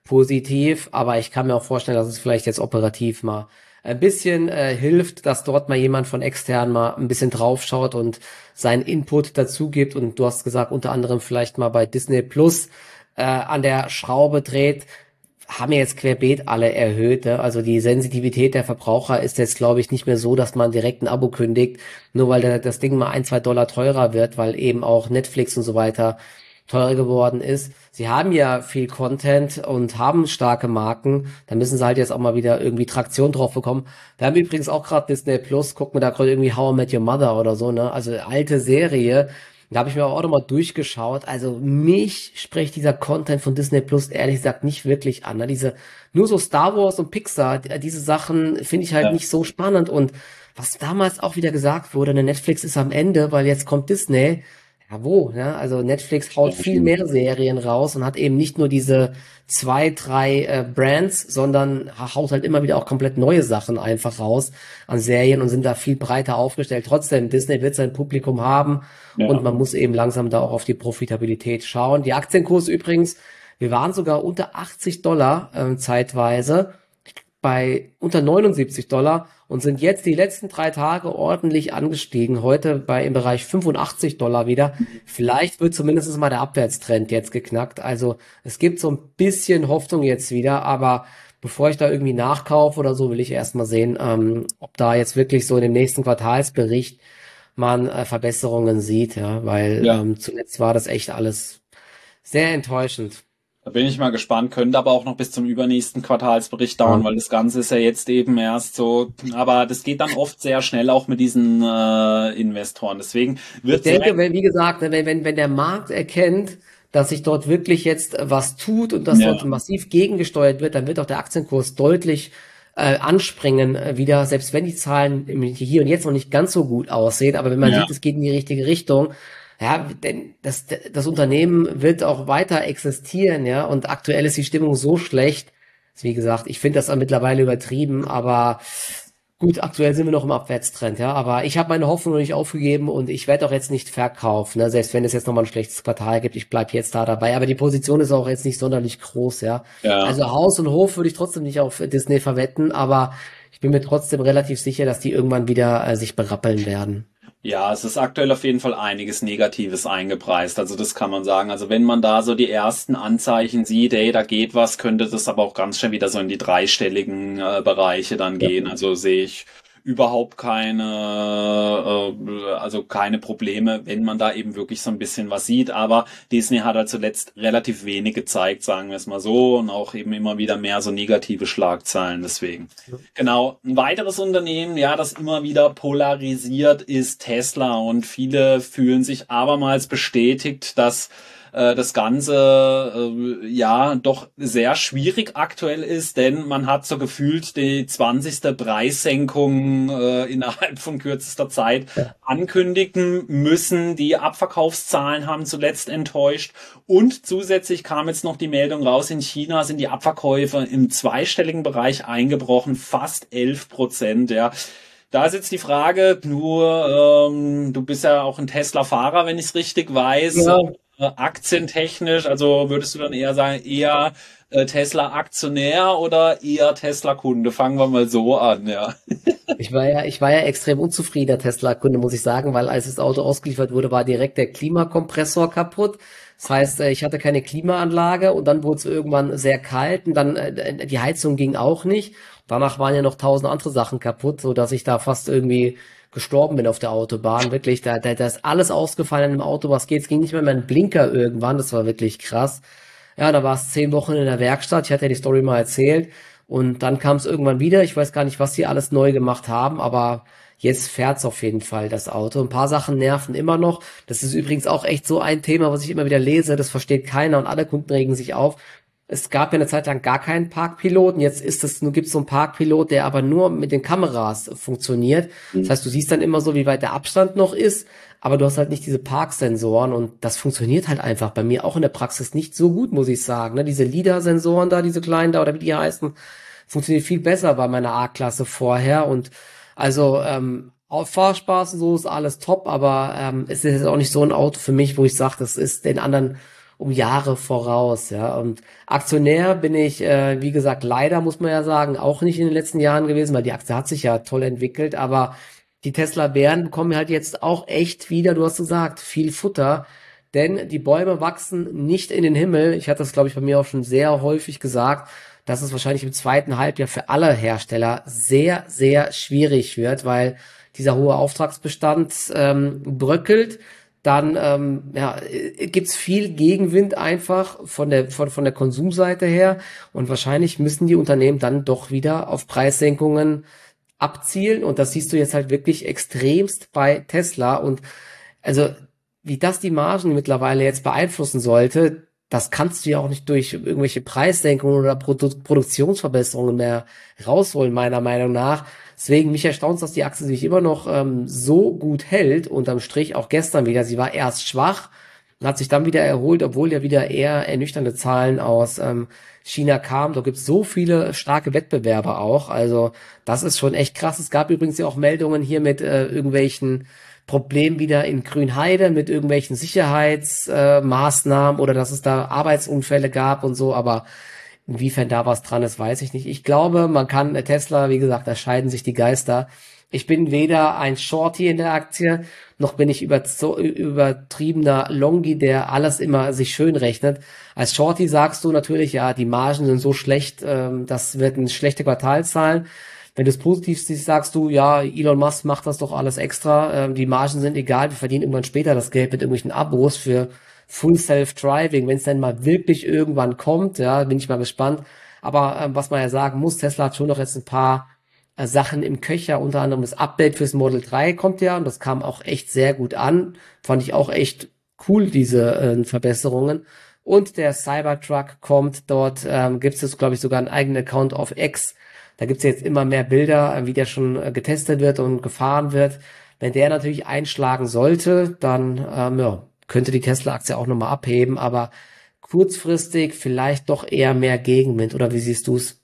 positiv, aber ich kann mir auch vorstellen, dass es vielleicht jetzt operativ mal ein bisschen äh, hilft, dass dort mal jemand von extern mal ein bisschen draufschaut und seinen Input dazu gibt. Und du hast gesagt, unter anderem vielleicht mal bei Disney Plus äh, an der Schraube dreht. Haben ja jetzt querbeet alle erhöht. Ne? Also die Sensitivität der Verbraucher ist jetzt, glaube ich, nicht mehr so, dass man direkt ein Abo kündigt, nur weil der, das Ding mal ein, zwei Dollar teurer wird, weil eben auch Netflix und so weiter teurer geworden ist. Sie haben ja viel Content und haben starke Marken. Da müssen sie halt jetzt auch mal wieder irgendwie Traktion drauf bekommen. Wir haben übrigens auch gerade Disney Plus. Guck mir da gerade irgendwie How I Met Your Mother oder so, ne? Also alte Serie. Da habe ich mir auch nochmal durchgeschaut. Also mich spricht dieser Content von Disney Plus ehrlich gesagt nicht wirklich an. Ne? Diese, nur so Star Wars und Pixar, diese Sachen finde ich halt Ja. nicht so spannend. Und was damals auch wieder gesagt wurde, ne, Netflix ist am Ende, weil jetzt kommt Disney. Ja, wo, ne? Also Netflix haut viel mehr Serien raus und hat eben nicht nur diese zwei, drei äh, Brands, sondern haut halt immer wieder auch komplett neue Sachen einfach raus an Serien und sind da viel breiter aufgestellt. Trotzdem, Disney wird sein Publikum haben und Ja. man muss eben langsam da auch auf die Profitabilität schauen. Die Aktienkurse übrigens, wir waren sogar unter achtzig Dollar äh, zeitweise, bei unter neunundsiebzig Dollar und sind jetzt die letzten drei Tage ordentlich angestiegen. Heute bei im Bereich fünfundachtzig Dollar wieder. Vielleicht wird zumindest mal der Abwärtstrend jetzt geknackt. Also es gibt so ein bisschen Hoffnung jetzt wieder, aber bevor ich da irgendwie nachkaufe oder so, will ich erst mal sehen, ähm, ob da jetzt wirklich so in dem nächsten Quartalsbericht man äh, Verbesserungen sieht, ja, weil Ja. ähm, zuletzt war das echt alles sehr enttäuschend. Da bin ich mal gespannt, könnte aber auch noch bis zum übernächsten Quartalsbericht dauern, Ja. weil das Ganze ist ja jetzt eben erst so, aber das geht dann oft sehr schnell auch mit diesen äh, Investoren. Deswegen Ich wird denke, sehr, wenn, wie gesagt, ne, wenn, wenn, wenn der Markt erkennt, dass sich dort wirklich jetzt äh, was tut und dass dort ja, massiv gegengesteuert wird, dann wird auch der Aktienkurs deutlich äh, anspringen äh, wieder, selbst wenn die Zahlen im Hier und Jetzt noch nicht ganz so gut aussehen, aber wenn man ja, sieht, es geht in die richtige Richtung, ja, denn das, das Unternehmen wird auch weiter existieren, ja, und aktuell ist die Stimmung so schlecht, wie gesagt, ich finde das mittlerweile übertrieben, aber gut, aktuell sind wir noch im Abwärtstrend, ja, aber ich habe meine Hoffnung noch nicht aufgegeben und ich werde auch jetzt nicht verkaufen, ne? Selbst wenn es jetzt nochmal ein schlechtes Quartal gibt, ich bleib jetzt da dabei, aber die Position ist auch jetzt nicht sonderlich groß, ja. ja. Also Haus und Hof würde ich trotzdem nicht auf Disney verwetten, aber ich bin mir trotzdem relativ sicher, dass die irgendwann wieder äh, sich berappeln werden. Ja, es ist aktuell auf jeden Fall einiges Negatives eingepreist. Also das kann man sagen. Also wenn man da so die ersten Anzeichen sieht, ey, da geht was, könnte das aber auch ganz schnell wieder so in die dreistelligen äh, Bereiche dann Ja. gehen. Also sehe ich überhaupt keine, äh, also keine Probleme, wenn man da eben wirklich so ein bisschen was sieht. Aber Disney hat halt zuletzt relativ wenig gezeigt, sagen wir es mal so, und auch eben immer wieder mehr so negative Schlagzeilen. Deswegen. Genau. Ein weiteres Unternehmen, ja, das immer wieder polarisiert, ist Tesla. Und viele fühlen sich abermals bestätigt, dass äh, das Ganze äh, ja doch sehr schwierig aktuell ist, denn man hat so gefühlt die zwanzigste Preissenkung äh, innerhalb von kürzester Zeit Ja. ankündigen müssen. Die Abverkaufszahlen haben zuletzt enttäuscht und zusätzlich kam jetzt noch die Meldung raus, in China sind die Abverkäufe im zweistelligen Bereich eingebrochen, fast elf Prozent, ja. Da ist jetzt die Frage, nur ähm, du bist ja auch ein Tesla-Fahrer, wenn ich es richtig weiß, Ja, äh, aktientechnisch, also würdest du dann eher sagen, eher äh, Tesla-Aktionär oder eher Tesla-Kunde? Fangen wir mal so an, ja. ich war ja, ich war ja extrem unzufriedener Tesla-Kunde, muss ich sagen, weil als das Auto ausgeliefert wurde, war direkt der Klimakompressor kaputt. Das heißt, äh, ich hatte keine Klimaanlage und dann wurde es irgendwann sehr kalt und dann äh, die Heizung ging auch nicht. Danach waren ja noch tausend andere Sachen kaputt, so dass ich da fast irgendwie gestorben bin auf der Autobahn. Wirklich, da, da, da ist alles ausgefallen im Auto, was geht. Es ging nicht mehr mein Blinker irgendwann. Das war wirklich krass. Ja, da war es zehn Wochen in der Werkstatt. Ich hatte ja die Story mal erzählt. Und dann kam es irgendwann wieder. Ich weiß gar nicht, was die alles neu gemacht haben, aber jetzt fährt's auf jeden Fall, das Auto. Ein paar Sachen nerven immer noch. Das ist übrigens auch echt so ein Thema, was ich immer wieder lese. Das versteht keiner und alle Kunden regen sich auf. Es gab ja eine Zeit lang gar keinen Parkpiloten. Jetzt ist es, nun gibt es so einen Parkpilot, der aber nur mit den Kameras funktioniert. Das heißt, du siehst dann immer so, wie weit der Abstand noch ist, aber du hast halt nicht diese Parksensoren und das funktioniert halt einfach bei mir auch in der Praxis nicht so gut, muss ich sagen. Ne? Diese LiDAR-Sensoren da, diese kleinen da oder wie die heißen, funktioniert viel besser bei meiner A-Klasse vorher und also ähm, auf Fahrspaß und so ist alles top, aber ähm, es ist jetzt auch nicht so ein Auto für mich, wo ich sage, das ist den anderen um Jahre voraus, ja. Und Aktionär bin ich, äh, wie gesagt, leider muss man ja sagen, auch nicht in den letzten Jahren gewesen, weil die Aktie hat sich ja toll entwickelt, aber die Tesla-Bären bekommen halt jetzt auch echt wieder, du hast gesagt, viel Futter, denn die Bäume wachsen nicht in den Himmel. Ich hatte das, glaube ich, bei mir auch schon sehr häufig gesagt, dass es wahrscheinlich im zweiten Halbjahr für alle Hersteller sehr, sehr schwierig wird, weil dieser hohe Auftragsbestand ähm, bröckelt. Dann ähm, ja, gibt's viel Gegenwind einfach von der von, von der Konsumseite her und wahrscheinlich müssen die Unternehmen dann doch wieder auf Preissenkungen abzielen und das siehst du jetzt halt wirklich extremst bei Tesla und also wie das die Margen mittlerweile jetzt beeinflussen sollte, das kannst du ja auch nicht durch irgendwelche Preissenkungen oder Produ Produktionsverbesserungen mehr rausholen, meiner Meinung nach. Deswegen mich erstaunt, dass die Aktie sich immer noch ähm, so gut hält, unterm Strich auch gestern wieder. Sie war erst schwach und hat sich dann wieder erholt, obwohl ja wieder eher ernüchternde Zahlen aus ähm, China kamen. Da gibt es so viele starke Wettbewerber auch. Also das ist schon echt krass. Es gab übrigens ja auch Meldungen hier mit äh, irgendwelchen Problemen wieder in Grünheide, mit irgendwelchen Sicherheitsmaßnahmen äh, oder dass es da Arbeitsunfälle gab und so. Aber inwiefern da was dran ist, weiß ich nicht. Ich glaube, man kann äh, Tesla, wie gesagt, da scheiden sich die Geister. Ich bin weder ein Shorty in der Aktie, noch bin ich über, so, übertriebener Longi, der alles immer sich schön rechnet. Als Shorty sagst du natürlich, ja, die Margen sind so schlecht, ähm, das wird eine schlechte Quartalzahlen. Wenn du es positiv siehst, sagst du, ja, Elon Musk macht das doch alles extra, ähm, die Margen sind egal, wir verdienen irgendwann später das Geld mit irgendwelchen Abos für Full Self-Driving, wenn es dann mal wirklich irgendwann kommt, ja, bin ich mal gespannt. Aber ähm, was man ja sagen muss, Tesla hat schon noch jetzt ein paar äh, Sachen im Köcher, unter anderem das Update fürs Model drei kommt ja und das kam auch echt sehr gut an. Fand ich auch echt cool, diese äh, Verbesserungen. Und der Cybertruck kommt, dort ähm, gibt es jetzt, glaube ich, sogar einen eigenen Account auf X. Da gibt es jetzt immer mehr Bilder, äh, wie der schon äh, getestet wird und gefahren wird. Wenn der natürlich einschlagen sollte, dann ähm, ja, könnte die Tesla-Aktie auch nochmal abheben, aber kurzfristig vielleicht doch eher mehr Gegenwind, oder wie siehst du's?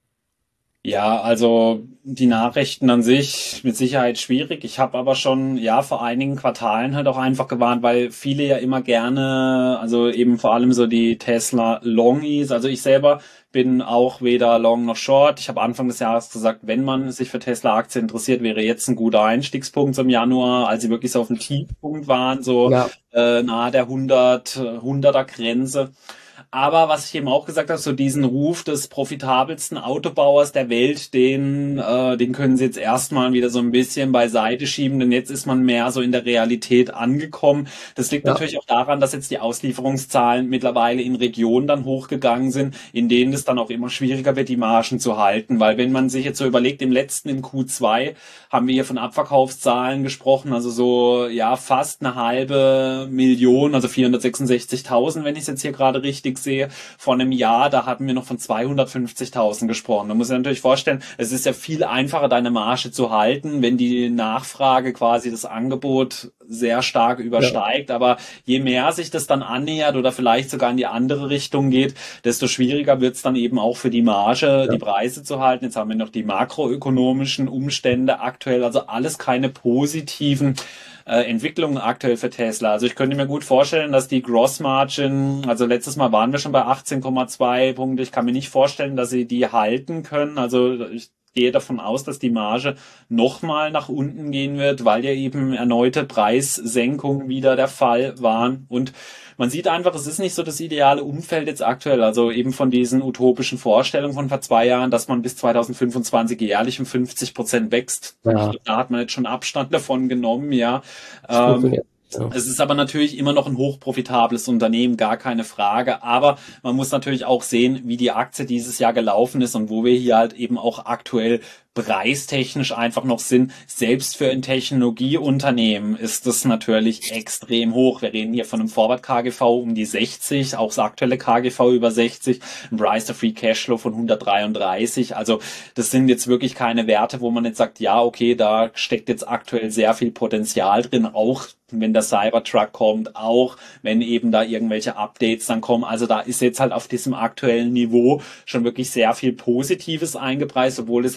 Ja, also die Nachrichten an sich mit Sicherheit schwierig. Ich habe aber schon ja vor einigen Quartalen halt auch einfach gewarnt, weil viele ja immer gerne, also eben vor allem so die Tesla Longies, also ich selber bin auch weder Long noch Short. Ich habe Anfang des Jahres gesagt, wenn man sich für Tesla-Aktien interessiert, wäre jetzt ein guter Einstiegspunkt im Januar, als sie wirklich so auf dem Tiefpunkt waren, so Ja, äh, nahe der hundert, hunderter Grenze. Aber was ich eben auch gesagt habe, so diesen Ruf des profitabelsten Autobauers der Welt, den, äh, den können sie jetzt erstmal wieder so ein bisschen beiseite schieben, denn jetzt ist man mehr so in der Realität angekommen. Das liegt ja, natürlich auch daran, dass jetzt die Auslieferungszahlen mittlerweile in Regionen dann hochgegangen sind, in denen es dann auch immer schwieriger wird, die Margen zu halten. Weil wenn man sich jetzt so überlegt, im letzten, im Q zwei, haben wir hier von Abverkaufszahlen gesprochen, also so, ja, fast eine halbe Million, also vierhundertsechsundsechzigtausend, wenn ich es jetzt hier gerade richtig sehe. Vor einem Jahr, da hatten wir noch von zweihundertfünfzigtausend gesprochen. Da muss ich natürlich vorstellen, es ist ja viel einfacher, deine Marge zu halten, wenn die Nachfrage quasi das Angebot sehr stark ja, übersteigt. Aber je mehr sich das dann annähert oder vielleicht sogar in die andere Richtung geht, desto schwieriger wird es dann eben auch für die Marge, die ja. Preise zu halten. Jetzt haben wir noch die makroökonomischen Umstände aktuell, also alles keine positiven äh, Entwicklungen aktuell für Tesla. Also ich könnte mir gut vorstellen, dass die Gross Margin, also letztes Mal waren wir schon bei achtzehn Komma zwei Punkte, ich kann mir nicht vorstellen, dass sie die halten können. Also ich gehe davon aus, dass die Marge nochmal nach unten gehen wird, weil ja eben erneute Preissenkungen wieder der Fall waren. Und man sieht einfach, es ist nicht so das ideale Umfeld jetzt aktuell. Also eben von diesen utopischen Vorstellungen von vor zwei Jahren, dass man bis zweitausendfünfundzwanzig jährlich um fünfzig Prozent wächst. Ich Ja, glaube, da hat man jetzt schon Abstand davon genommen, ja. das Ähm, funktioniert. Ja, Es ist aber natürlich immer noch ein hochprofitables Unternehmen, gar keine Frage. Aber man muss natürlich auch sehen, wie die Aktie dieses Jahr gelaufen ist und wo wir hier halt eben auch aktuell preistechnisch einfach noch sind. Selbst für ein Technologieunternehmen ist das natürlich extrem hoch. Wir reden hier von einem Forward-K G V um die sechzig, auch das aktuelle K G V über sechzig, ein Price to Free Cashflow von hundertdreiunddreißig. Also das sind jetzt wirklich keine Werte, wo man jetzt sagt, ja, okay, da steckt jetzt aktuell sehr viel Potenzial drin, auch wenn der Cybertruck kommt, auch wenn eben da irgendwelche Updates dann kommen. Also da ist jetzt halt auf diesem aktuellen Niveau schon wirklich sehr viel Positives eingepreist, obwohl es jetzt aktuell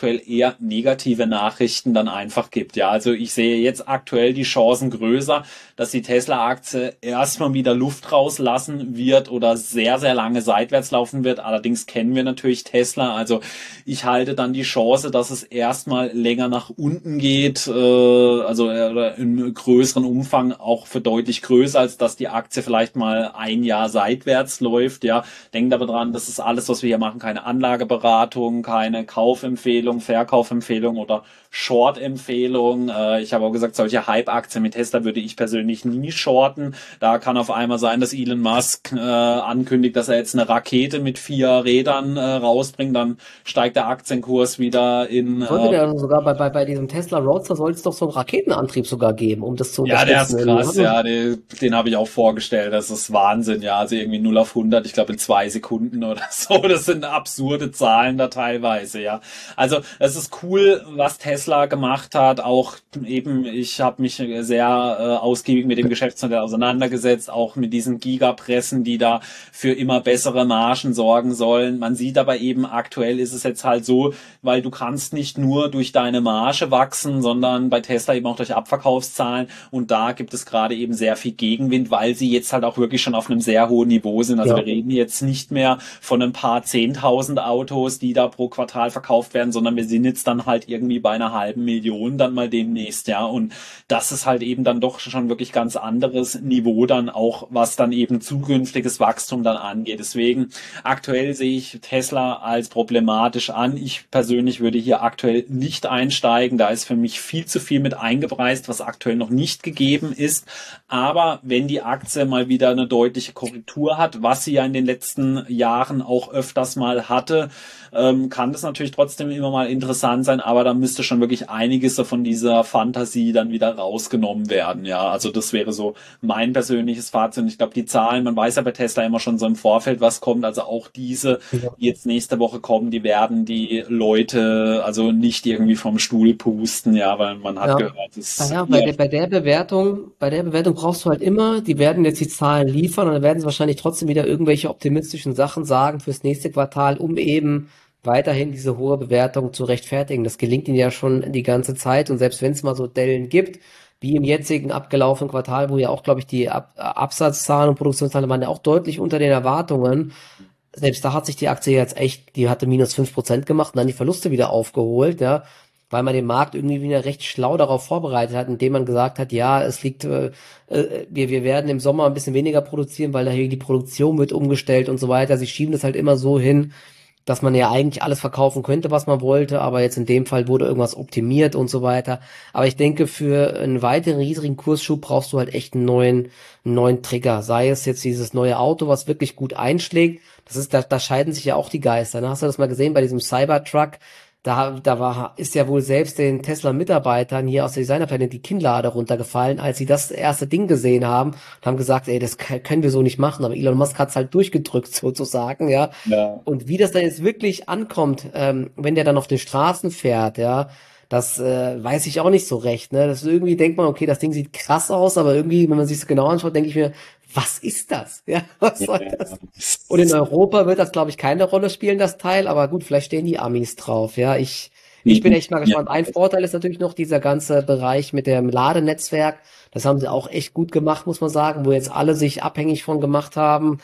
aktuell eher negative Nachrichten dann einfach gibt. Ja, also ich sehe jetzt aktuell die Chancen größer, dass die Tesla-Aktie erstmal wieder Luft rauslassen wird oder sehr, sehr lange seitwärts laufen wird. Allerdings kennen wir natürlich Tesla. Also ich halte dann die Chance, dass es erstmal länger nach unten geht, äh, also äh, im größeren Umfang auch für deutlich größer, als dass die Aktie vielleicht mal ein Jahr seitwärts läuft. Ja, denkt aber dran, das ist alles, was wir hier machen, keine Anlageberatung, keine Kaufempfehlung, Verkaufempfehlung oder Short-Empfehlung. Äh, ich habe auch gesagt, solche Hype-Aktien mit Tesla würde ich persönlich nie shorten. Da kann auf einmal sein, dass Elon Musk äh, ankündigt, dass er jetzt eine Rakete mit vier Rädern äh, rausbringt, dann steigt der Aktienkurs wieder in... Sollte Äh, der sogar bei, bei, bei diesem Tesla Roadster soll es doch so einen Raketenantrieb sogar geben, um das zu ja, der ist unterstützen. krass, ja, den, den habe ich auch vorgestellt, das ist Wahnsinn, ja, also irgendwie null auf hundert, ich glaube in zwei Sekunden oder so, das sind absurde Zahlen da teilweise, ja. Also es ist cool, was Tesla gemacht hat, auch eben, ich habe mich sehr äh, ausgiebig mit dem Geschäftsmodell auseinandergesetzt, auch mit diesen Gigapressen, die da für immer bessere Margen sorgen sollen. Man sieht aber eben, aktuell ist es jetzt halt so, weil du kannst nicht nur durch deine Marge wachsen, sondern bei Tesla eben auch durch Abverkaufszahlen und da gibt es gerade eben sehr viel Gegenwind, weil sie jetzt halt auch wirklich schon auf einem sehr hohen Niveau sind. Also Ja. wir reden jetzt nicht mehr von ein paar zehntausend Autos, die da pro Quartal verkauft werden, sondern wir sind jetzt dann halt irgendwie bei einer halben Million dann mal demnächst, ja. Und das ist halt eben dann doch schon wirklich ganz anderes Niveau dann auch, was dann eben zukünftiges Wachstum dann angeht. Deswegen aktuell sehe ich Tesla als problematisch an. Ich persönlich würde hier aktuell nicht einsteigen. Da ist für mich viel zu viel mit eingepreist, was aktuell noch nicht gegeben ist. Aber wenn die Aktie mal wieder eine deutliche Korrektur hat, was sie ja in den letzten Jahren auch öfters mal hatte, ähm, kann das natürlich trotzdem immer mal interessant sein, aber da müsste schon wirklich einiges so von dieser Fantasie dann wieder rausgenommen werden. Ja, also das wäre so mein persönliches Fazit. Und ich glaube, die Zahlen, man weiß ja bei Tesla immer schon so im Vorfeld, was kommt. Also auch diese, Ja. die jetzt nächste Woche kommen, die werden die Leute also nicht irgendwie vom Stuhl pusten, ja, weil man hat Ja. gehört, es Naja, bei ja, der, bei der Bewertung, bei der Bewertung brauchst du halt immer, die werden jetzt die Zahlen liefern und dann werden sie wahrscheinlich trotzdem wieder irgendwelche optimistischen Sachen sagen fürs nächste Quartal, um eben weiterhin diese hohe Bewertung zu rechtfertigen. Das gelingt ihnen ja schon die ganze Zeit und selbst wenn es mal so Dellen gibt, wie im jetzigen abgelaufenen Quartal, wo ja auch, glaube ich, die Ab Absatzzahlen und Produktionszahlen waren ja auch deutlich unter den Erwartungen. Selbst da hat sich die Aktie jetzt echt, die hatte minus fünf Prozent gemacht und dann die Verluste wieder aufgeholt, ja, weil man den Markt irgendwie wieder recht schlau darauf vorbereitet hat, indem man gesagt hat, ja, es liegt, äh, äh, wir, wir werden im Sommer ein bisschen weniger produzieren, weil daher die Produktion wird umgestellt und so weiter. Sie schieben das halt immer so hin, dass man ja eigentlich alles verkaufen könnte, was man wollte, aber jetzt in dem Fall wurde irgendwas optimiert und so weiter. Aber ich denke, für einen weiteren riesigen Kursschub brauchst du halt echt einen neuen, einen neuen Trigger. Sei es jetzt dieses neue Auto, was wirklich gut einschlägt. Das ist, da, da scheiden sich ja auch die Geister. Ne? Hast du das mal gesehen bei diesem Cybertruck? Da, da war, ist ja wohl selbst den Tesla-Mitarbeitern hier aus der Designerplanet die Kinnlade runtergefallen, als sie das erste Ding gesehen haben und haben gesagt, ey, das können wir so nicht machen. Aber Elon Musk hat's halt durchgedrückt sozusagen, ja. ja. Und wie das dann jetzt wirklich ankommt, ähm, wenn der dann auf den Straßen fährt, ja, das äh, weiß ich auch nicht so recht. Ne? Das irgendwie denkt man, okay, das Ding sieht krass aus, aber irgendwie, wenn man sich das genau anschaut, denke ich mir, was ist das? Ja, was soll das? Und in Europa wird das, glaube ich, keine Rolle spielen, das Teil, aber gut, vielleicht stehen die Amis drauf. Ja, ich ich bin echt mal gespannt. Ein Vorteil ist natürlich noch dieser ganze Bereich mit dem Ladenetzwerk. Das haben sie auch echt gut gemacht, muss man sagen, wo jetzt alle sich abhängig von gemacht haben.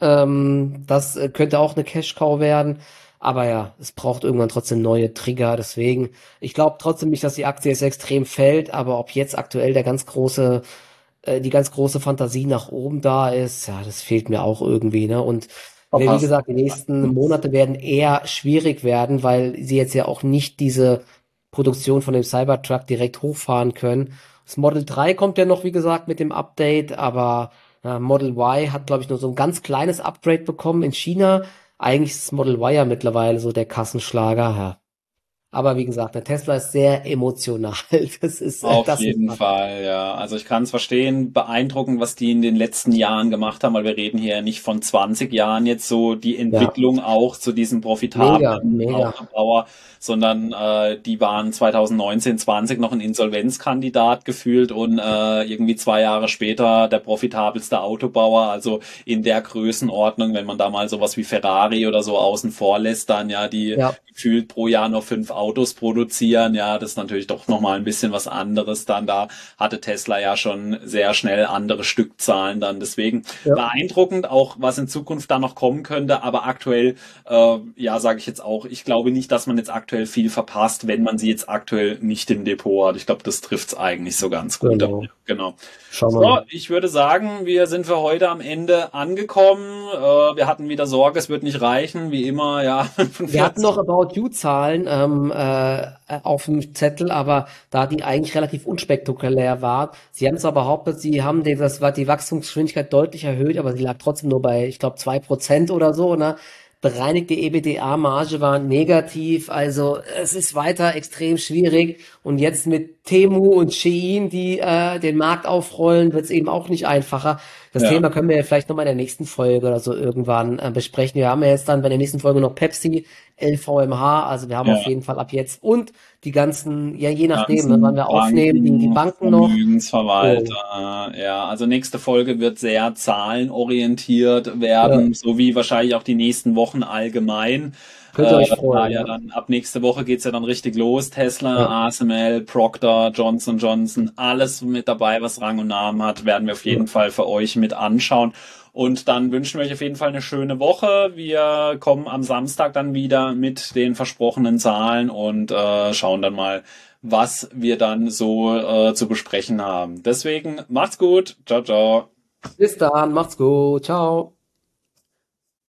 Ähm, das äh, könnte auch eine Cash-Cow werden. Aber ja, es braucht irgendwann trotzdem neue Trigger. Deswegen, ich glaube trotzdem nicht, dass die Aktie jetzt extrem fällt. Aber ob jetzt aktuell der ganz große, äh, die ganz große Fantasie nach oben da ist, ja, das fehlt mir auch irgendwie, ne? Und wie Verpasst. gesagt, die nächsten Monate werden eher schwierig werden, weil sie jetzt ja auch nicht diese Produktion von dem Cybertruck direkt hochfahren können. Das Model drei kommt ja noch, wie gesagt, mit dem Update, aber ja, Model Y hat, glaube ich, nur so ein ganz kleines Upgrade bekommen in China. Eigentlich ist das Model Y ja mittlerweile so der Kassenschlager, ja. Aber wie gesagt, der Tesla ist sehr emotional. Das ist, äh, Auf das ist jeden was. Fall, ja. Also ich kann es verstehen, beeindruckend, was die in den letzten Jahren gemacht haben, weil wir reden hier ja nicht von zwanzig Jahren jetzt so die Ja, Entwicklung auch zu diesem mega, profitablen mega. Autobauer, sondern äh, die waren zwanzig neunzehn, zwanzig noch ein Insolvenzkandidat gefühlt und äh, irgendwie zwei Jahre später der profitabelste Autobauer, also in der Größenordnung, wenn man da mal sowas wie Ferrari oder so außen vor lässt, dann ja die Ja, gefühlt pro Jahr nur fünf Autos produzieren. Ja, das ist natürlich doch nochmal ein bisschen was anderes dann. Da hatte Tesla ja schon sehr schnell andere Stückzahlen dann. Deswegen Ja. beeindruckend, auch was in Zukunft da noch kommen könnte. Aber aktuell, äh, ja, sage ich jetzt auch, ich glaube nicht, dass man jetzt aktuell viel verpasst, wenn man sie jetzt aktuell nicht im Depot hat. Ich glaube, das trifft's eigentlich so ganz gut. Genau. Genau. Schauen wir So, mal. ich würde sagen, wir sind für heute am Ende angekommen. Äh, wir hatten wieder Sorge, es wird nicht reichen, wie immer, ja. Wir hatten noch About You-Zahlen ähm, äh, auf dem Zettel, aber da die eigentlich relativ unspektakulär war. Sie haben zwar behauptet, sie haben die, das war die Wachstumsgeschwindigkeit deutlich erhöht, aber sie lag trotzdem nur bei, ich glaube, zwei Prozent oder so, ne? Bereinigte EBITDA-Marge war negativ, also es ist weiter extrem schwierig. Und jetzt mit Temu und Shein, die äh, den Markt aufrollen, wird es eben auch nicht einfacher. Das Ja. Thema können wir ja vielleicht nochmal in der nächsten Folge oder so irgendwann äh, besprechen. Wir haben ja jetzt dann bei der nächsten Folge noch Pepsi, L V M H, also wir haben Ja. auf jeden Fall ab jetzt und die ganzen, ja je nachdem, ne, Ganzen wann wir aufnehmen, die, die Banken noch. Vermögensverwalter, ja, also nächste Folge wird sehr zahlenorientiert werden, Ja. so wie wahrscheinlich auch die nächsten Wochen allgemein. Könnt ihr euch Äh, freuen, ja, ja. dann ab nächste Woche geht's ja dann richtig los. Tesla, Ja. A S M L, Procter, Johnson Johnson, alles mit dabei, was Rang und Namen hat, werden wir auf jeden Ja. Fall für euch mit anschauen. Und dann wünschen wir euch auf jeden Fall eine schöne Woche. Wir kommen am Samstag dann wieder mit den versprochenen Zahlen und äh, schauen dann mal, was wir dann so äh, zu besprechen haben. Deswegen macht's gut. Ciao, ciao. Bis dann, macht's gut, ciao.